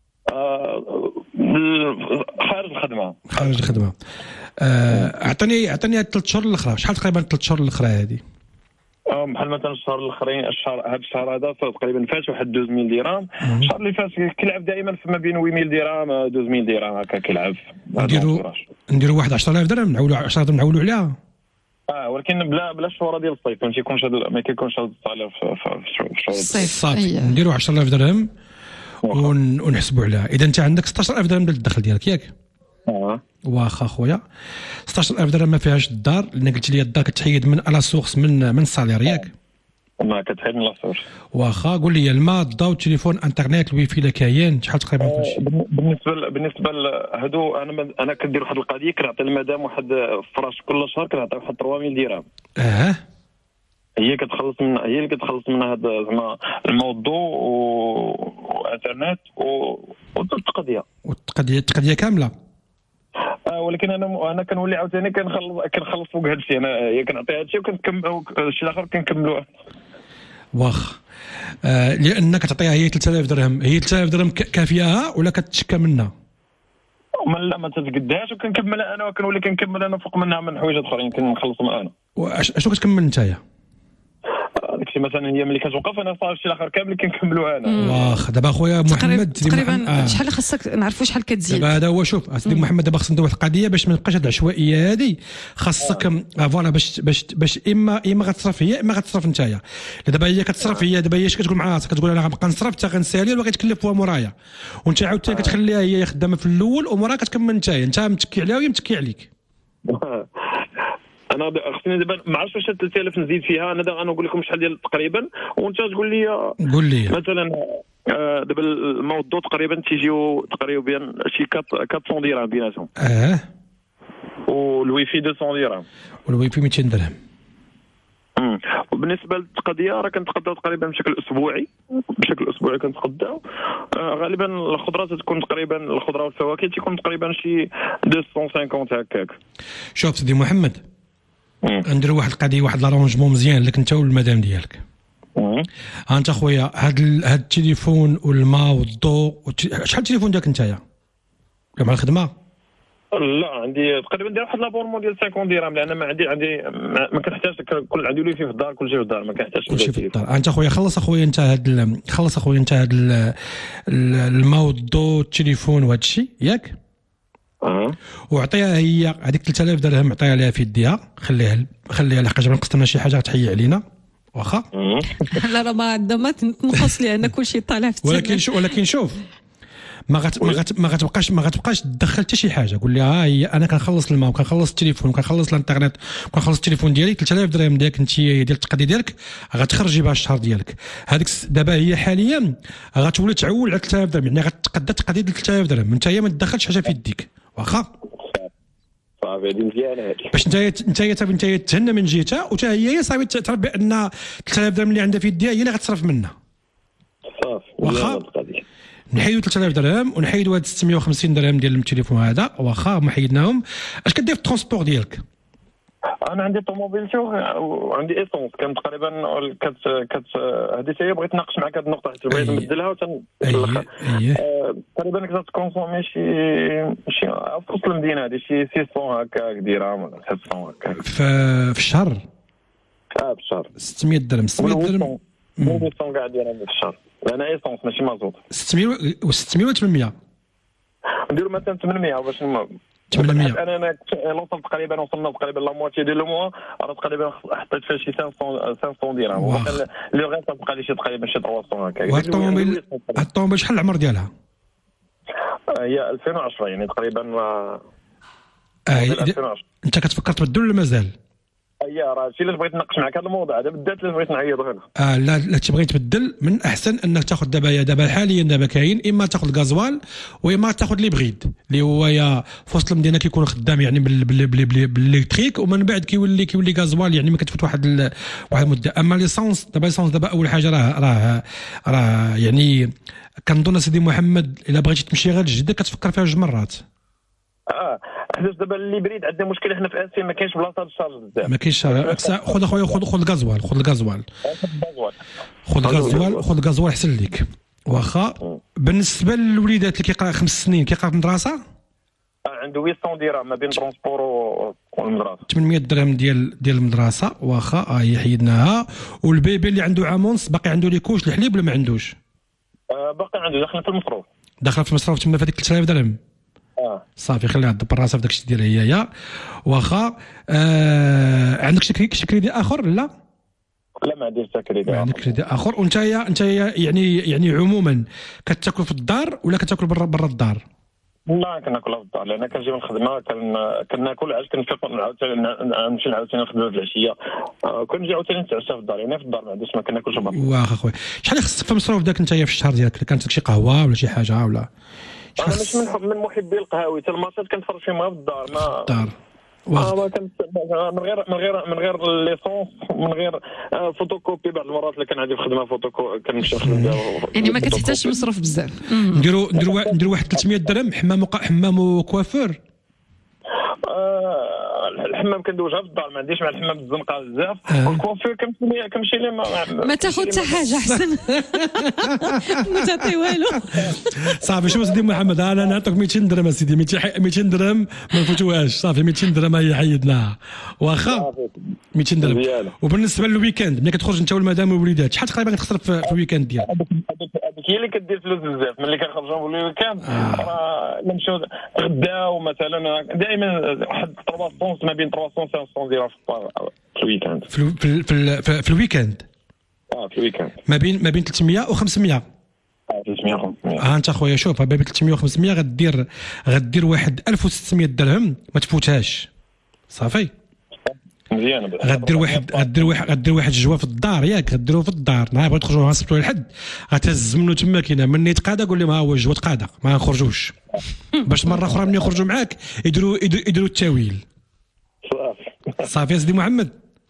خارج الخدمه. اعطيني 3 شهور الاخرى. شحال تقريبا 3 شهور الاخرى هذه؟ بحال مثلا الشهر الاخرين، هذا الشهر هذا تقريبا فات واحد 2000 درهم. الشهر اللي فات كيلعب دائما في ما بين 8000 درهم 2000 درهم هكا كيلعب. نديروا واحد 10000 درهم نعولوا 10 درهم نعولوا عليها. ولكن بلا الشهور ديال الصيف ما كيكونش هذا الصالير في شهور الصيف. صافي نديروا 10000 درهم ونحسبوا عليها. اذا انت عندك 16000 درهم ديال الدخل ديالك ياك؟ واخا خويا 16000 درهم ما فيهاش الدار، لان قلت لي الدار كتحيد من على سورس من الصالير ياك؟ ما كتحيد من لا سورس. واخا قول لي الماء الضوء التليفون انترنت الويفي الا كاين شحال تقريبا كلشي؟ بالنسبه لهادو انا كندير واحد القضيه، كنعطي المدام واحد فراش كل شهر، كنعطي واحد 3000 درهم. هي اللي كتخلص من هذا زعما الموضوع وانترنت والتقضيه كامله. ولكن انا كنولي عاوتاني كنخلص فوق هذا الشيء. انا هي كنعطيها هذا الشيء وكنكمل الشيء الاخر كنكملوه. واخ لانك تعطيها هي 3000 درهم، هي 3000 درهم كافيه ولا كتشكى منها؟ لا ما تتقداش، وكنكملها انا وكنولي كنكمل انا فوق منها من حوايج اخرين كنخلصهم انا. اشنو كتكمل نتايا؟ داكشي مثلا هي ملي كتوقف انا صافي الشيء الاخر كامل كنكملوها انا. واخ دابا خويا محمد تقريبا شحال خاصك نعرفوا شحال كتزيد؟ دابا هذا هو. شوف سيدي محمد، دابا خصنا نديروا واحد القضيه باش ما نبقاش هاد العشوائيه هذه. خاصك فوالا باش اما غتصرف هي اما غتصرف نتايا. دابا هي كتصرف هي، دابا هي اش كتقول مع راسك؟ كتقول انا غنبقى نصرف حتى غنسالي ولا غيتكلفوها مورايا، وانت عاوتاني كتخليها هي خدامه في الاول وموراها كتكمل نتايا، انت متكي عليها وهي متكي عليك. انا خصني دابا ما عرفتش واش 3000 نزيد فيها. انا دابا نقول لكم شحال ديال تقريبا وانت تقول لي. قول لي مثلا دابا الموضوع تقريبا تيجيو تقريبا شي 400 درهم بيناتهم. والواي فاي 200 درهم. والواي فاي 200 درهم. وبالنسبه للتقضيه راه كنتقضاو تقريبا بشكل اسبوعي كنتقضاو. غالبا الخضره تكون تقريبا، الخضره والفواكه تيكون تقريبا شي 250 هكاك. شوف سيدي محمد، نديروا واحد القضيه، واحد لارونجمون مزيان لك انت والمدام ديالك. انت خويا هاد التليفون والماء والضوء شحال التليفون ديالك نتايا مع الخدمه؟ لا عندي تقريبا ندير واحد لابورمون ديال 50 درهم، لان ما عندي ما كنحتاجش كل عندي لي في الدار، كلشي في الدار، ما كنحتاجش كلشي في الدار. انت خويا خلص اخويا انت هاد الماء والضوء والتليفون وهذا الشيء ياك. وعطيها هي هذيك 3000 درهم، عطيها لها في يديها، خليها لحقاش نقصنا شي حاجه تحيي علينا واخا. لا راه ما عندنا ما تنقص لان كلشي طالع في الثمن. ولكن شوف ما غتبقاش تدخل حتى شي حاجه. قول لها هي انا كنخلص الماء وكنخلص التليفون وكنخلص الانترنت وكنخلص التليفون ديالي، 3000 درهم ديالك انت ديال التقدي ديالك غتخرجي بها الشهر ديالك. هذيك دابا هي حاليا غتولي تعول على 3000 درهم، يعني غتقدى التقدي ديال 3000 درهم، انت ما تدخلش حاجه في يديك واخا. صافي هذه مزيانه هذه. باش انت تهنى من جهتها، وتا هي صافي تعرف بان 3000 درهم اللي عندها في يديها هي اللي غتصرف منها. صافي واخا نحيدوا 3000 درهم ونحيدوا هاد 650 درهم ديال التليفون هذا واخا ما حيدناهم. اش كدير في الترونسبور ديالك؟ انا عندي طوموبيلتي وعندي ايسونس. كان تقريبا هذه هي بغيت نناقش معك هذه النقطه حيت بغيت نبدلها تقريبا كنت تكونسومي شي في وسط المدينه هذه شي 600 هكاك درهم ولا 700 هكاك في الشهر. في الشهر 600 درهم 600 درهم 600 كاع درهم في الشهر. انا ايسونس ماشي مازوط. 600 و 800 نديرو مثلا 800 باش 800. انا وصلنا تقريبا لا موتي ديال الموا، راه تقريبا حطيت فيها شي 500 درهم، وكان لي غير تبقى لي شي تقريبا شي 300 هكا. الطوموبيل شحال العمر ديالها؟ هي 2010 يعني تقريبا. انت كتفكر تبدل ولا مازال؟ راه هادشي اللي بغيت نناقش معك هذا الموضوع هذا بالذات اللي بغيت نعيط هنا. لا تبغي تبدل، من احسن انك تاخذ دابا حاليا كاين اما تاخذ الغازوال واما تاخذ لي بريد اللي هو يا في وسط المدينه كيكون خدام يعني بالالكتريك، ومن بعد كيولي غازوال يعني ما كتفوت واحد المده. اما ليسونس دابا اول حاجه راه يعني كنظن سيدي محمد الا بغيتي تمشي غير لجده كتفكر فيها جوج مرات. حيت دابا اللي بريد عندنا مشكل حنا في اسيا ما كاينش بلاصه للشارج بزاف. ما كاينش. خذ اخويا خذ الغازوال خذ الغازوال احسن لك واخا. بالنسبه للوليدات اللي كيقرا 5 سنين كيقرا في المدرسه عنده 800 درهم ما بين ترونسبور والمدرسه. 800 درهم ديال المدرسه واخا. هي حيدناها. والبيبي اللي عنده عام ونص باقي عنده لي كوش الحليب ولا ما عندوش؟ باقي عنده داخل في المصروف تما في هذيك 3000 درهم. صافي خليها تدبر راسها في داك الشيء ديالها هي واخا. عندك شي كريدي اخر؟ لا ما عنديش حتى كريدي اخر. عندك كريدي اخر. وانت يعني عموما كتاكل في الدار ولا كتاكل برا الدار؟ لا كناكلها في الدار، لان كنجي من الخدمه كناكل عاد كنفيق عاوتاني نمشي عاوتاني نخدم في العشيه، كنجي عاوتاني نتعشى في الدار. يعني في الدار ما عنديش ما كناكلش برا. واخا خويا شحال خصك في المصروف داك انت في الشهر ديالك؟ كانت شي قهوه ولا شي حاجه ولا؟ انا مش من محبي القهاوي، حتى الماتشات كنتفرج فيهم في الدار. من غير ليسونس، من غير فوتوكوبي. بعض المرات اللي كان عندي في الخدمه كنمشي نخدم يعني ما كتحتاجش مصروف بزاف. نديروا واحد 300 درهم حمام وكوافور. الحمام كندوزها في الدار، ما عنديش مع الحمام الزنقه بزاف. والكوافير كنمشي ليه ما تاخذ حتى حاجه احسن ما تعطي والو. صافي شوف سيدي محمد، انا نعطيك 200 درهم سيدي، 200 درهم ما نفوتوهاش. صافي 200 درهم هي حيدناها واخا 200 درهم. وبالنسبه للويكاند ملي كتخرج انت والمدام والوليدات شحال تقريبا كتخسر في الويكاند ديالك؟ هذيك هي اللي كدير فلوس بزاف. ملي كنخرجوا في الويكاند نمشيو غداو مثلا دائما واحد 300 ما بين 300 و 500 درهم في الويكاند. في الويكاند في الويكاند ما بين 300 و 500. 300 500. انت خويا شوف ما بين 300 و 500 غدير واحد 1600 درهم ما تفوتهاش. صافي مزيان. غدير واحد الجوا في الدار ياك، غديروه في الدار. نهار بغيت تخرجوا السبت ولا الحد غتهز منه تما كاينه مني تقادا، قول لهم ها هو الجوا تقادا ما نخرجوش، باش مره اخرى ملي يخرجوا معاك يديروا التاويل. صافي يا سيدي محمد.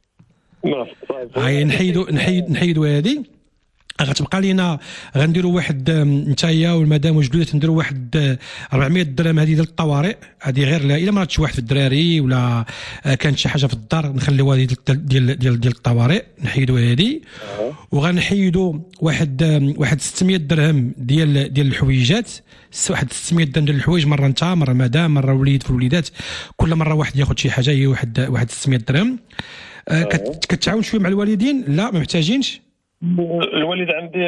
هاي نحيدوا هذه. غتبقى لينا غنديروا واحد نتايا والمدام وجدودات نديروا واحد 400 درهم هذه ديال الطوارئ. هذه غير الا مرض شي واحد في الدراري ولا كانت شي حاجه في الدار نخليوها هذه ديال الطوارئ نحيدوا هذه. وغنحيدوا واحد 600 درهم ديال الحويجات. واحد 600 درهم ديال الحوايج، مره انت مره مدام مره وليد في الوليدات، كل مره واحد ياخذ شي حاجه هي واحد 600 درهم. كتعاون شويه مع الوالدين؟ لا ما محتاجينش. الوالد عندي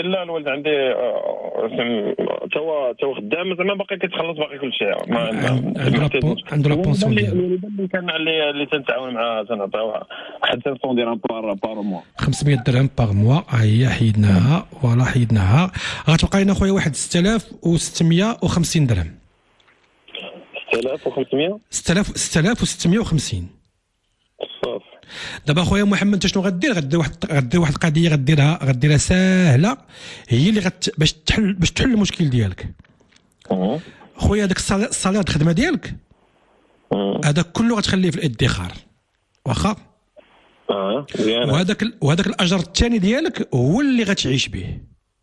توا خدام زعما باقي كيتخلص باقي كل شيء. عنده لا بونسيون ديالو اللي كان اللي تنتعاون معاه تنعطيو واحد 500 درهم بار موا. 500 درهم بار موا هي حيدناها. فوالا حيدناها. غتبقى لنا خويا واحد 6650 درهم. 6650. دابا خويا محمد انت شنو غدير؟ غدير واحد القضيه غديرها ساهله، هي اللي باش تحل المشكل ديالك. خويا هذاك الصالير د الخدمه ديالك هذاك كله غتخليه في الادخار واخا. وهذاك الاجر الثاني ديالك هو اللي غتعيش به.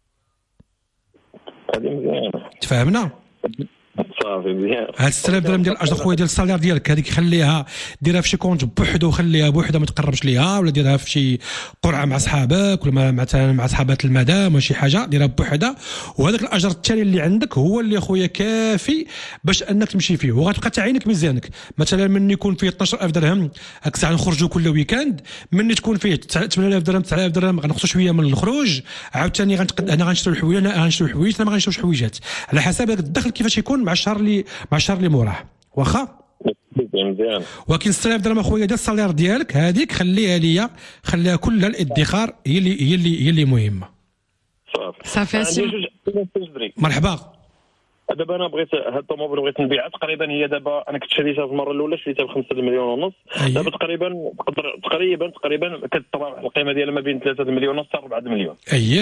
هذه مزيانه. تفاهمنا؟ صافي مزيان. هاد 6000 درهم ديال الاجر خويا ديال الصالير ديالك هذيك خليها ديرها في شي كونت بوحدو، خليها بوحدها ما تقربش ليها، ولا ديرها في شي قرعه مع صحابك ولا مثلا مع صحابات المدام ولا شي حاجه ديرها بوحدها. وهذاك الاجر الثاني اللي عندك هو اللي خويا كافي باش انك تمشي فيه. وغتبقى تعينك ميزانك مثلا من يكون فيه 12000 درهم هاك الساعه نخرجوا كل ويكاند، من تكون فيه 8000 درهم 9000 درهم غنقصوا شويه من الخروج، عاوتاني انا غنشري الحوايج انا ما غنشريوش حويجات على حسب هذاك الدخل كيفاش يكون مع الشهر اللي موراه واخا. مزيان. ولكن 6000 درهم اخويا ديال الصالير ديالك هذيك خليها ليا، خليها كلها الادخار، هي اللي مهمه. صافي مرحبا. دابا انا بغيت هاد الطوموبيل بغيت نبيعها تقريبا. هي دابا انا كنت شريتها في المره الاولى شريتها ب 5 مليون ونص. دابا تقريبا كتطلع القيمه ديالها ما بين 3 مليون ونص حتى 4 مليون.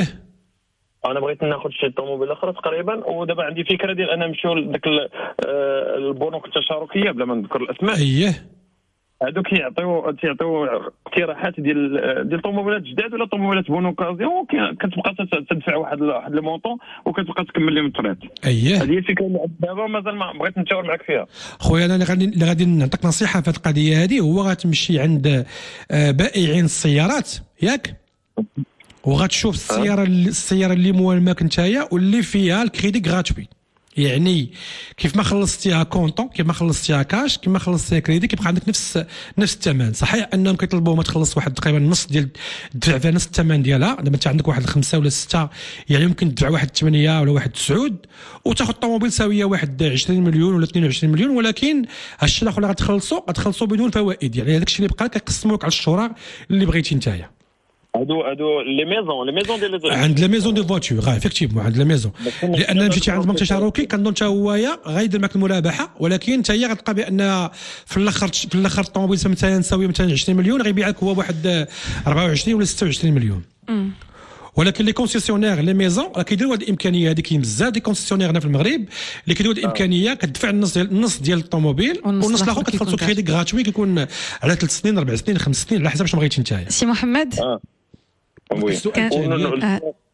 انا بغيت ناخذ شي طوموبيل اخرى تقريبا. ودابا عندي فكره ديال انا نمشيو لذاك البنوك التشاركيه بلا ما نذكر الاسماء. هذوك تيعطيو اقتراحات ديال طوموبيلات جداد ولا طوموبيلات بونوكازيون، كتبقى تدفع واحد المونطون وكتبقى تكمل لهم الطريق. هذه هي الفكره اللي دابا مازال ما بغيت نتشاور معك فيها. خويا انا اللي غادي نعطيك نصيحه في هذه القضيه هذه، هو غتمشي عند بائعين السيارات ياك، وغتشوف السياره اللي موالماك نتايا واللي فيها الكريدي غراتوي. يعني كيف ما خلصتيها كونطون، كيف ما خلصتيها كاش، كيف ما خلصتيها كريدي، كيبقى عندك نفس الثمن. صحيح انهم كيطلبوا ما تخلص واحد تقريبا نص ديال تدفع فيها نص الثمن ديالها. دابا انت عندك واحد 5 ولا 6 يعني ممكن تدفع واحد 8 ولا واحد 9 وتاخذ طوموبيل ساويه واحد 20 مليون ولا 22 مليون. ولكن هادشي الاخر اللي غتخلصوا بدون فوائد. يعني هذاك الشيء اللي بقى كيقسموك على الشهور اللي بغيتي نتايا. هادو لي ميزون ديال عند لا ميزون دو فواتور افيكتيفمون عند لا ميزون. لان مشيتي عند بنك تشاركي كنظن حتى هويا غيدير معك المرابحه، ولكن انت هي غتلقى بان في الاخر الطوموبيل مثلا نساوي مثلا 20 مليون غيبيعك هو بواحد 24 ولا 26 مليون. ولكن لي كونسيسيونير لي ميزون راه كيديروا هذه الامكانيه هذه. كاين بزاف دي كونسيسيونير هنا في المغرب اللي كيديروا هذه الامكانيه، كتدفع النص ديال الطوموبيل والنص الاخر كتخلصوا كريدي غراتوي كيكون على 3 سنين 4 سنين 5 سنين على حسب شنو بغيتي نتايا. سي محمد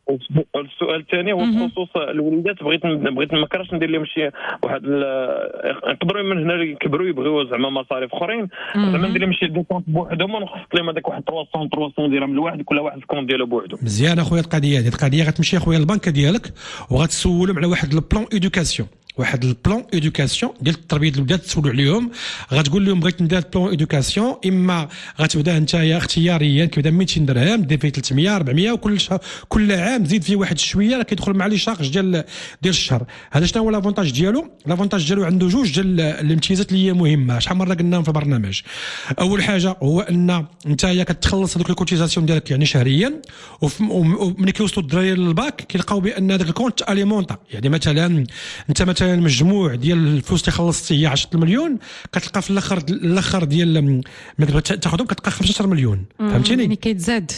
السؤال الثاني هو بخصوص الوليدات. بغيت ما كرهتش ندير لهم شي واحد يقدروا من هنا يكبروا يبغيو زعما مصاريف اخرين، زعما ندير لهم شي ديكونت بوحدهم ونخصص لهم هذاك واحد 300 درهم لواحد، كل واحد الكونت ديالو بوحدو. مزيان اخويا القضيه هذه. القضيه غتمشي اخويا للبنكه ديالك وغتسولهم على واحد البلان ايدوكاسيون، واحد البلان ايدوكاسيون ديال تربيه الولاد، تسولوا عليهم. غتقول لهم بغيت ندير بلان ايدوكاسيون، اما غتبدا نتايا اختياريا كيبدا 200 درهم دير فيه 300 400، وكل شهر كل عام زيد فيه واحد شويه راه كيدخل مع لي شارج ديال الشهر. هذا شنو هو لافونتاج ديالو؟ لافونتاج ديالو عنده جوج ديال الامتيازات اللي هي مهمه، شحال مره قلناهم في البرنامج. اول حاجه هو ان نتايا كتخلص هذوك الكوتيزاسيون ديالك يعني شهريا، وملي كيوصلوا الدراري للباك كيلقاو بان هذاك الكونت اليمونطا، يعني مثلا انت مثلا المجموع ديال الفلوس اللي خلصتي هي 10 مليون، كتلقى في الاخر ديال ملي تاخذهم كتلقى 15 مليون. فهمتيني؟ يعني كيتزاد.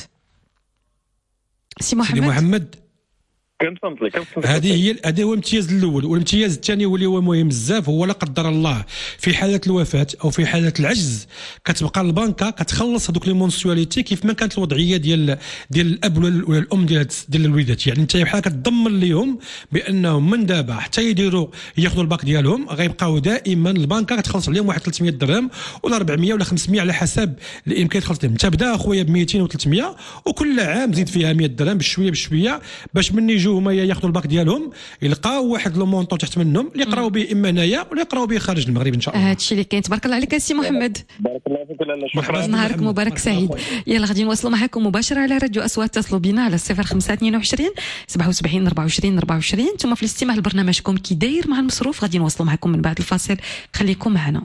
سي محمد كنفهمت لك. هذا هو الامتياز الاول. والامتياز الثاني واللي هو مهم بزاف هو لا قدر الله في حاله الوفاه او في حاله العجز كتبقى البنكه كتخلص هذوك لي مونسياليتي كيف ما كانت الوضعيه ديال الاب ولا الام ديال الوليدات. يعني انت بحال كتضمن لهم بانهم من دابا حتى ياخذوا الباك ديالهم غيبقاو دائما البنكه كتخلص عليهم واحد 300 درهم ولا 400 ولا 500 على حسب الامكان تخلص لهم. تبدا اخويا ب 200 و300 وكل عام زيد فيها 100 درهم بشويه باش من يجوا هما ياخذوا الباك ديالهم يلقاو واحد لو مونطون تحت منهم اللي يقراو به اما هنايا ولا يقراو به خارج المغرب ان شاء الله. هذا الشيء اللي كاين. تبارك الله عليك السي محمد. بارك الله فيك لاله. شكرا. نهارك مبارك سعيد. يلا غادي نواصلوا معكم مباشره على راديو اصوات. اتصلوا بنا على 0522 77 24 24. ثم في الاستماع لبرنامجكم كي داير مع المصروف. غادي نواصلوا معكم من بعد الفاصل، خليكم معنا.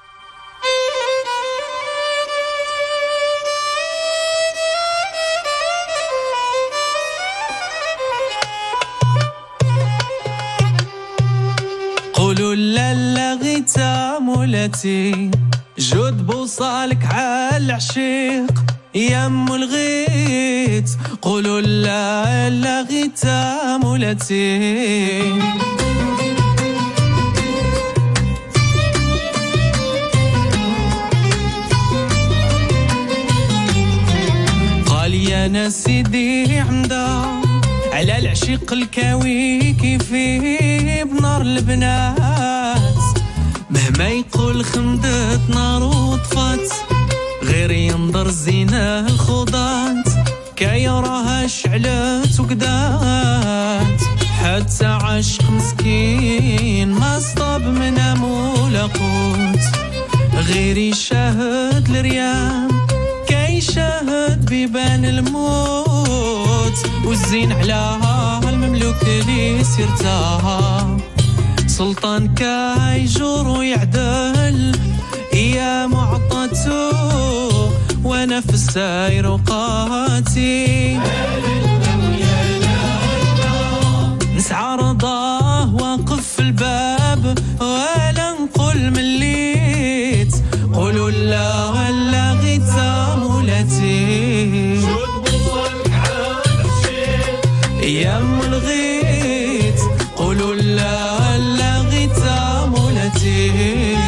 قولوا لا غيتا مولاتي جود بوصالك على العشيق يا ام الغيت. قولوا لا غيتا مولاتي قال يا ناس سيدي عمدا على العشيق الكاوي كيفي بنار البنات مهما يقول خمدت نار وطفات غير ينظر الزينة الخضات كي راها شعلت وقدات حتى عاشق مسكين ما صطاب من امول قوت غير يشاهد الريام كي يشاهد بيبان الموت والزين على المملوك اللي سيرتها سلطان كاي جور ويعدل يا معطته وانا في الساير وقاتي نسعى رضاه واقف في الباب ولا نقول مليت. قولوا لا غيتا مولاتي يا ام الغيت. قولوا لا غيتا مولاتي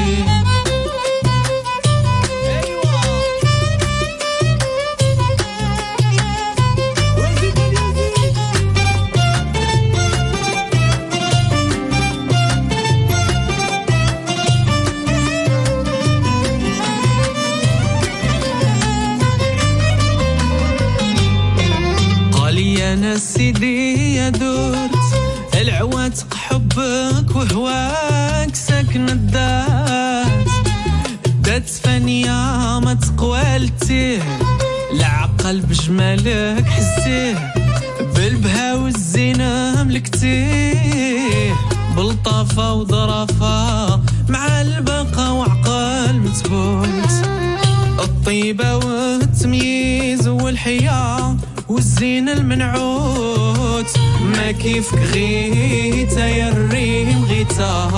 أنا سيدي يا دورت العواتق حبك وهواك ساكن الدات دات فانية ما تقوالتيه العقل بجمالك حسيه بالبها والزينة ملكتيه بالطافة وظرافة مع البقا وعقل متبوت الطيبة والتمييز والحياة والزين المنعوت ما كيفك غيتا يا الريم غيتا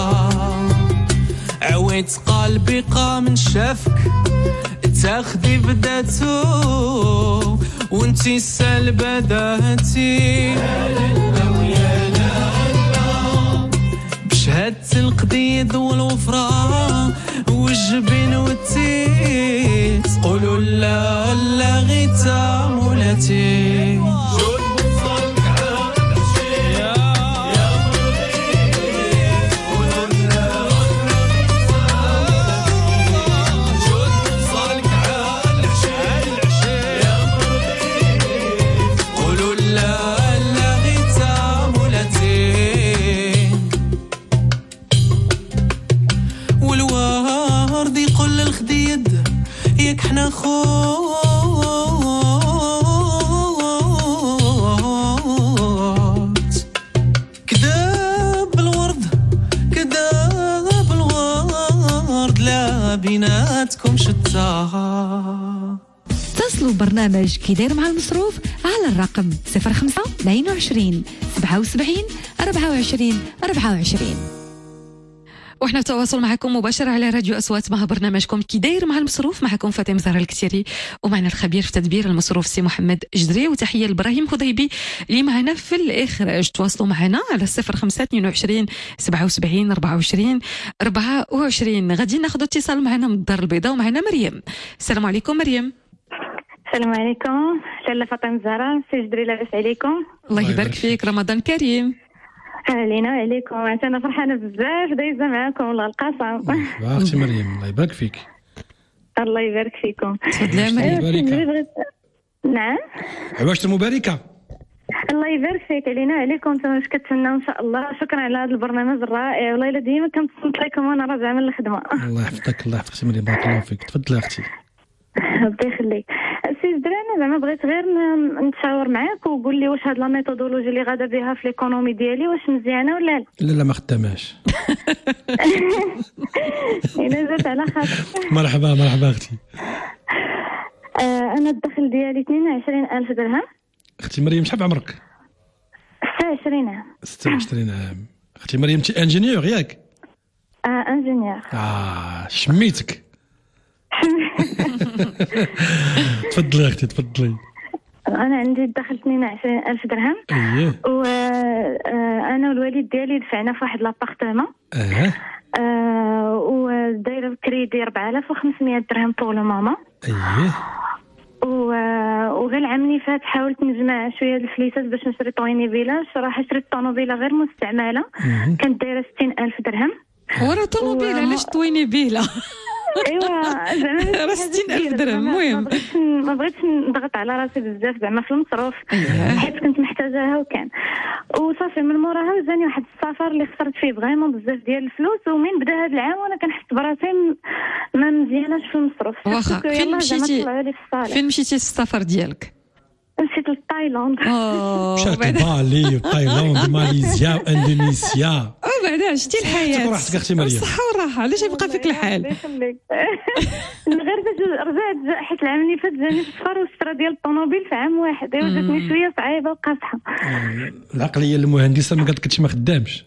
عويت قلبي قام شافك تاخدي بداتو وانتي السلبة داتي بشهادة القديد والوفرة والجبين والتيت. قولوا لا غيتا مولاتي خوت كذاب الورد لا بيناتكم شتا. اتصلوا برنامج كي داير مع المصروف على الرقم 05 22 77 24 24. وإحنا تواصل معكم مباشرة على راديو أصوات مع برنامجكم كي داير مع المصروف. معكم فاطمة زهرة الكتيري ومعنا الخبير في تدبير المصروف سي محمد جدري. وتحية لإبراهيم خضيبي اللي معنا في الإخراج. تواصلوا معنا على 05 22 77 24 24. غادي ناخذ اتصال معنا من الدار البيضاء ومعنا مريم. السلام عليكم مريم. السلام عليكم لاله فاطمه زهره سي جدري، لاباس عليكم؟ الله يبارك فيك، رمضان كريم علينا وعليكم. انا فرحانه بزاف دايزه معاكم والله القسم. اختي مريم الله يبارك فيك. الله يبارك فيكم. تفضلي يا مريم. نعم عواشر مباركه. الله يبارك فيك علينا وعليكم. واش كنتمناو ان شاء الله. شكرا على هذا البرنامج الرائع والله الا ديما كنتصنت لكم وانا راجعه من الخدمه. الله يحفظك الله يحفظك مريم، بارك الله فيك. تفضلي اختي. ربي يخليك. سي جدري انا زعما بغيت غير نتشاور معاك وقول لي واش هاد لا ميثودولوجي اللي غادا بها في ليكونومي ديالي واش مزيانه ولا لا؟ لا ما خداماش. الا زدت على خاطر. مرحبا اختي. انا الدخل ديالي 22,000 درهم. اختي مريم شحال عمرك؟ 26 عام. 26 عام. اختي مريم انت انجينيور ياك؟ انجينيور. شميتك. تفضلي اختي تفضلي. انا عندي الدخل 22,000 درهم. اييه. وانا والوالد ديالي دفعنا في واحد لابارتمون. ودايره كريدي 4,500 درهم بور لو ماما. اييه. وغير العام اللي فات حاولت نجمع شويه الفليسات باش نشري طوينيبيله. صراحه شريت طونوبيله غير مستعمله كانت دايره 60,000 درهم. ورا طونوبيله علاش طوينيبيله؟ ايوا زعما راه 60,000 درهم. المهم ما بغيتش نضغط على راسي بزاف زعما في المصروف حيت كنت محتاجاها وكان وصافي. من موراها جاني واحد السفر اللي خسرت فيه فريمون بزاف ديال الفلوس. ومن بدا هذا العام وانا كنحس براسي ما مزياناش في المصروف. واخا فين مشيتي السفر ديالك؟ مشيت لتايلاند. مشات لبالي وتايلاند ماليزيا واندونيسيا. بعدا شتي الحياه. راحتك اختي مريم. الصحه والراحه علاش يبقى فيك الحال؟ غير فاش رجعت حيت العام اللي فات جاني السفر والشرا ديال الطوموبيل في عام واحد. جاتني شويه صعيبه وقاصحه. العقليه المهندسه ما قالتلكش ما خدامش.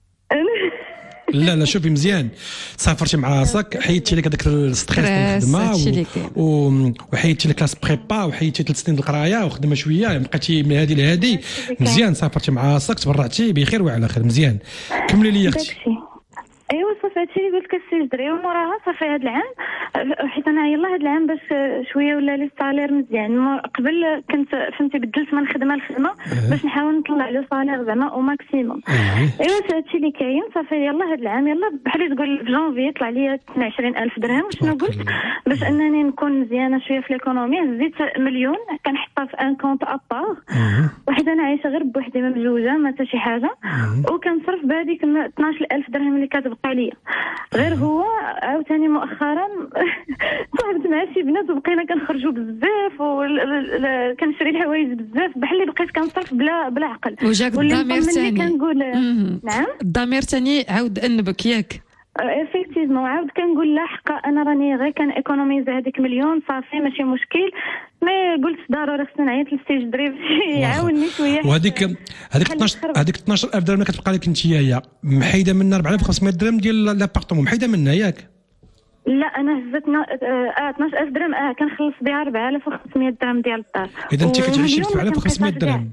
لا شوفي مزيان سافرتي مع راسك حيدتي لك هذاك الستريس ديال الخدمه وحيدتي لك كلاس بريبا وحيدتي 3 سنين القرايه وخدمه شويه بقيتي من هذه لهذه. مزيان سافرتي مع راسك تبرعتي بخير وعلى خير. مزيان كملي لي اختي. ايوا صافي هادشي اللي قلت لك السي جدري. وموراها صافي هاد العام حيت انا يلاه هاد العام باش شويه ولا لي الصالير مزيان. قبل كنت فهمتي بدلت من خدمه لخدمه باش نحاول نطلع لو صالير زعما او ماكسيموم. ايوا هادشي اللي كاين صافي. يلاه هاد العام يلاه بحال تقول في جونفي طلع لي 22,000 درهم. شنو قلت باش انني نكون مزيانه شويه في ليكونومي زدت 1,000,000 كنحطها في ان كونت ابار وحيت انا عايشه غير بوحدي ما مزوجه ما حتى شي حاجه. وكنصرف بهذيك 12,000 درهم اللي كتبقى عليا. غير هو عاوتاني مؤخرا صاحبت مع شي بنات وبقينا كنخرجوا بزاف وكنشري الحوايج بزاف بحال اللي بقيت كنصرف بلا عقل. وجاك الضمير ثاني كنقول نعم الضمير ثاني عاود انبك ياك. افيكتيفمون عاود كنقول لا حقا انا راني غير كان ايكونوميزي هذيك 1,000,000 صافي ماشي مشكل. مي قلت ضروري خصني نعيط للسي جدري باش يعاونني شويه. وهذيك 12,000 درهم اللي كتبقى لك انت هي محيده منها 4,500 درهم ديال لابارتمون محيده منها ياك؟ لا انا هزت 12,000 درهم كنخلص بها 4,500 درهم ديال الدار. اذا انت كتعيشي ب 4,500 درهم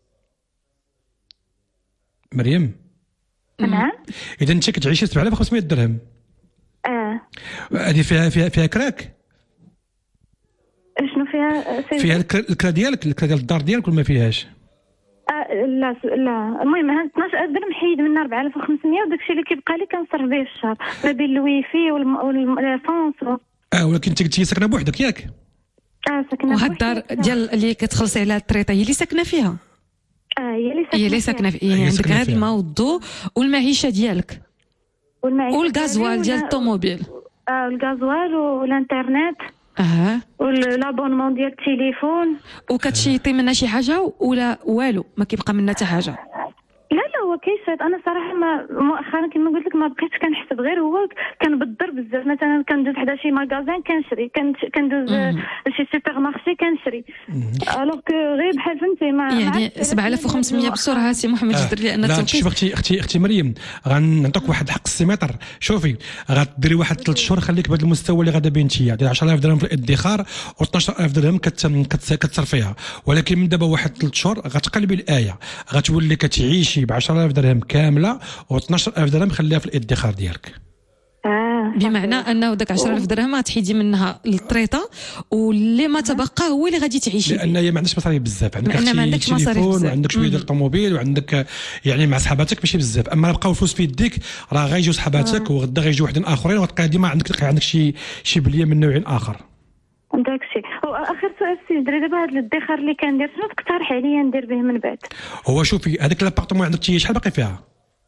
مريم. نعم. اذا انت كتعيشي ب 4,500 درهم. هذه فيها كراك. شنو فيها الكرا ديالك الكرا ديال الدار ديالك ولا ما فيهاش؟ لا المهم 12,000 درهم حيد منها 4,500 وداكشي اللي كيبقى لي كنصرف به في الشهر ما بين الويفي والفونس. ولكن انت كنتي ساكنه بوحدك ياك؟ ساكنه وهاد الدار ديال اللي كتخلصي عليها الطريطه هي اللي ساكنه فيها؟ هي اللي ساكنه فيها. يعني عندك غير الماء والضوء والمعيشه ديالك والغازوال ديال الطوموبيل. الغازوال والانترنت. والابونمون ديال التليفون. وكتشيطي منها شي حاجه ولا والو ما كيبقى منها حتى حاجه؟ لا هو كيشاد. انا صراحه مؤخرا كما قلت لك ما بقيتش كنحسب، غير هو كنبدر بزاف. مثلا كندوز حدا شي ماغازان كنشري، كندوز شي سوبر مارشي كنشري، الوغ كو غير بحال فهمتي يعني 7500 بسرعه سي محمد جدر لان لا شوفي اختي مريم غنعطيك واحد الحق السيمتر. شوفي غديري واحد 3 شهور خليك بهذا المستوى اللي غادا بين انتيا ديال 10000 درهم في الادخار و12000 درهم كتصرفيها، ولكن من دابا واحد 3 شهور غتقلبي الايه، غتولي كتعيشي ب 10000 درهم كامله و12000 درهم خليها في الادخار ديالك. بمعنى انه داك 10000 درهم غتحيدي منها الطريطه واللي ما تبقى هو اللي غادي تعيشي لان هي ما عندكش مصاريف بزاف. عندك مصاريف بزاف وعندك شويه ديال الطوموبيل وعندك يعني مع صحاباتك ماشي بزاف. اما بقاو الفلوس في يديك راه غيجيو صحاباتك وغدا غيجيو وحدين اخرين وتلقى ديما عندك شي بليه من نوع اخر. داكشي. واخر سؤال سي دري، دابا هذا الادخار اللي كندير شنو تقترح عليا ندير به من بعد؟ هو شوفي هذاك لابارطمون عندك شحال باقي فيها؟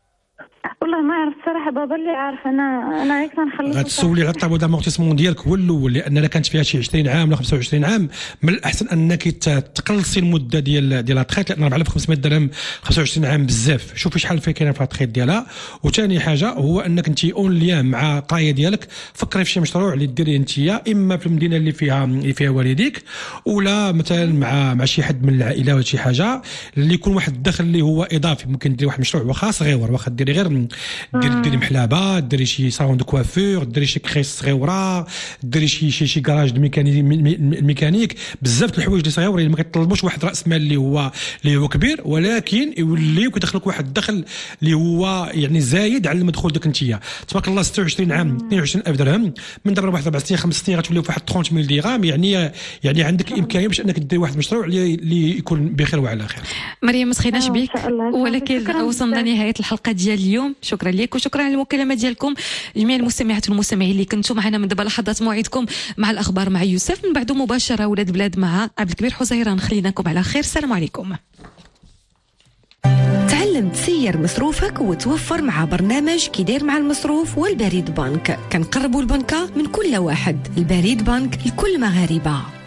والله ما عرفت صراحه، بابا اللي عارف. انا هيك تنخلص. غتسولي على الطابو دامورتيسمون ديالك هو الاول، لان الا كانت فيها شي 20 عام ولا 25 عام من الاحسن انك تقلصي المده ديال لاطريت، لان 4500 درهم 25 عام بزاف. شوفي شحال فيه كاينه في لاطريت ديالها. وثاني حاجه هو انك انت اون ليان مع القرايه ديالك، فكري في شي مشروع اللي ديريه انت، اما في المدينه اللي فيها والديك، ولا مثلا مع شي حد من العائله ولا شي حاجه اللي يكون واحد الدخل اللي هو اضافي. ممكن ديري واحد مشروع واخا صغير، واخا ديري غير ديري محلابه، ديري شي صالون دو كوافور، ديري شي كريس صغيره، ديري شي كراج الميكانيك. بزاف د الحوايج اللي صغيورين ما كيطلبوش واحد راس مال اللي هو كبير، ولكن يوليو كيدخلك واحد الدخل اللي هو يعني زايد على المدخول ديك انتيا. تبارك الله 26 عام 22000 درهم من دابا واحد 4 سنين 5 سنين غتوليو فواحد 30000 درهم. يعني عندك الامكانيه باش انك دير واحد المشروع اللي يكون بخير وعلى خير. مريم ما سخيناش بك، ولكن وصلنا لنهايه الحلقه ديال اليوم. شكرا لك وشكرا على المكالمه ديالكم جميع المستمعات والمستمعين اللي كنتوا معنا. من دابا لحظات موعدكم مع الاخبار مع يوسف، من بعده مباشره ولاد بلاد مع عبد الكبير حزيران. خليناكم على خير، السلام عليكم. تعلم تسير مصروفك وتوفر مع برنامج كيدير مع المصروف والبريد بنك. كنقربوا البنكة من كل واحد. البريد بنك لكل مغاربة.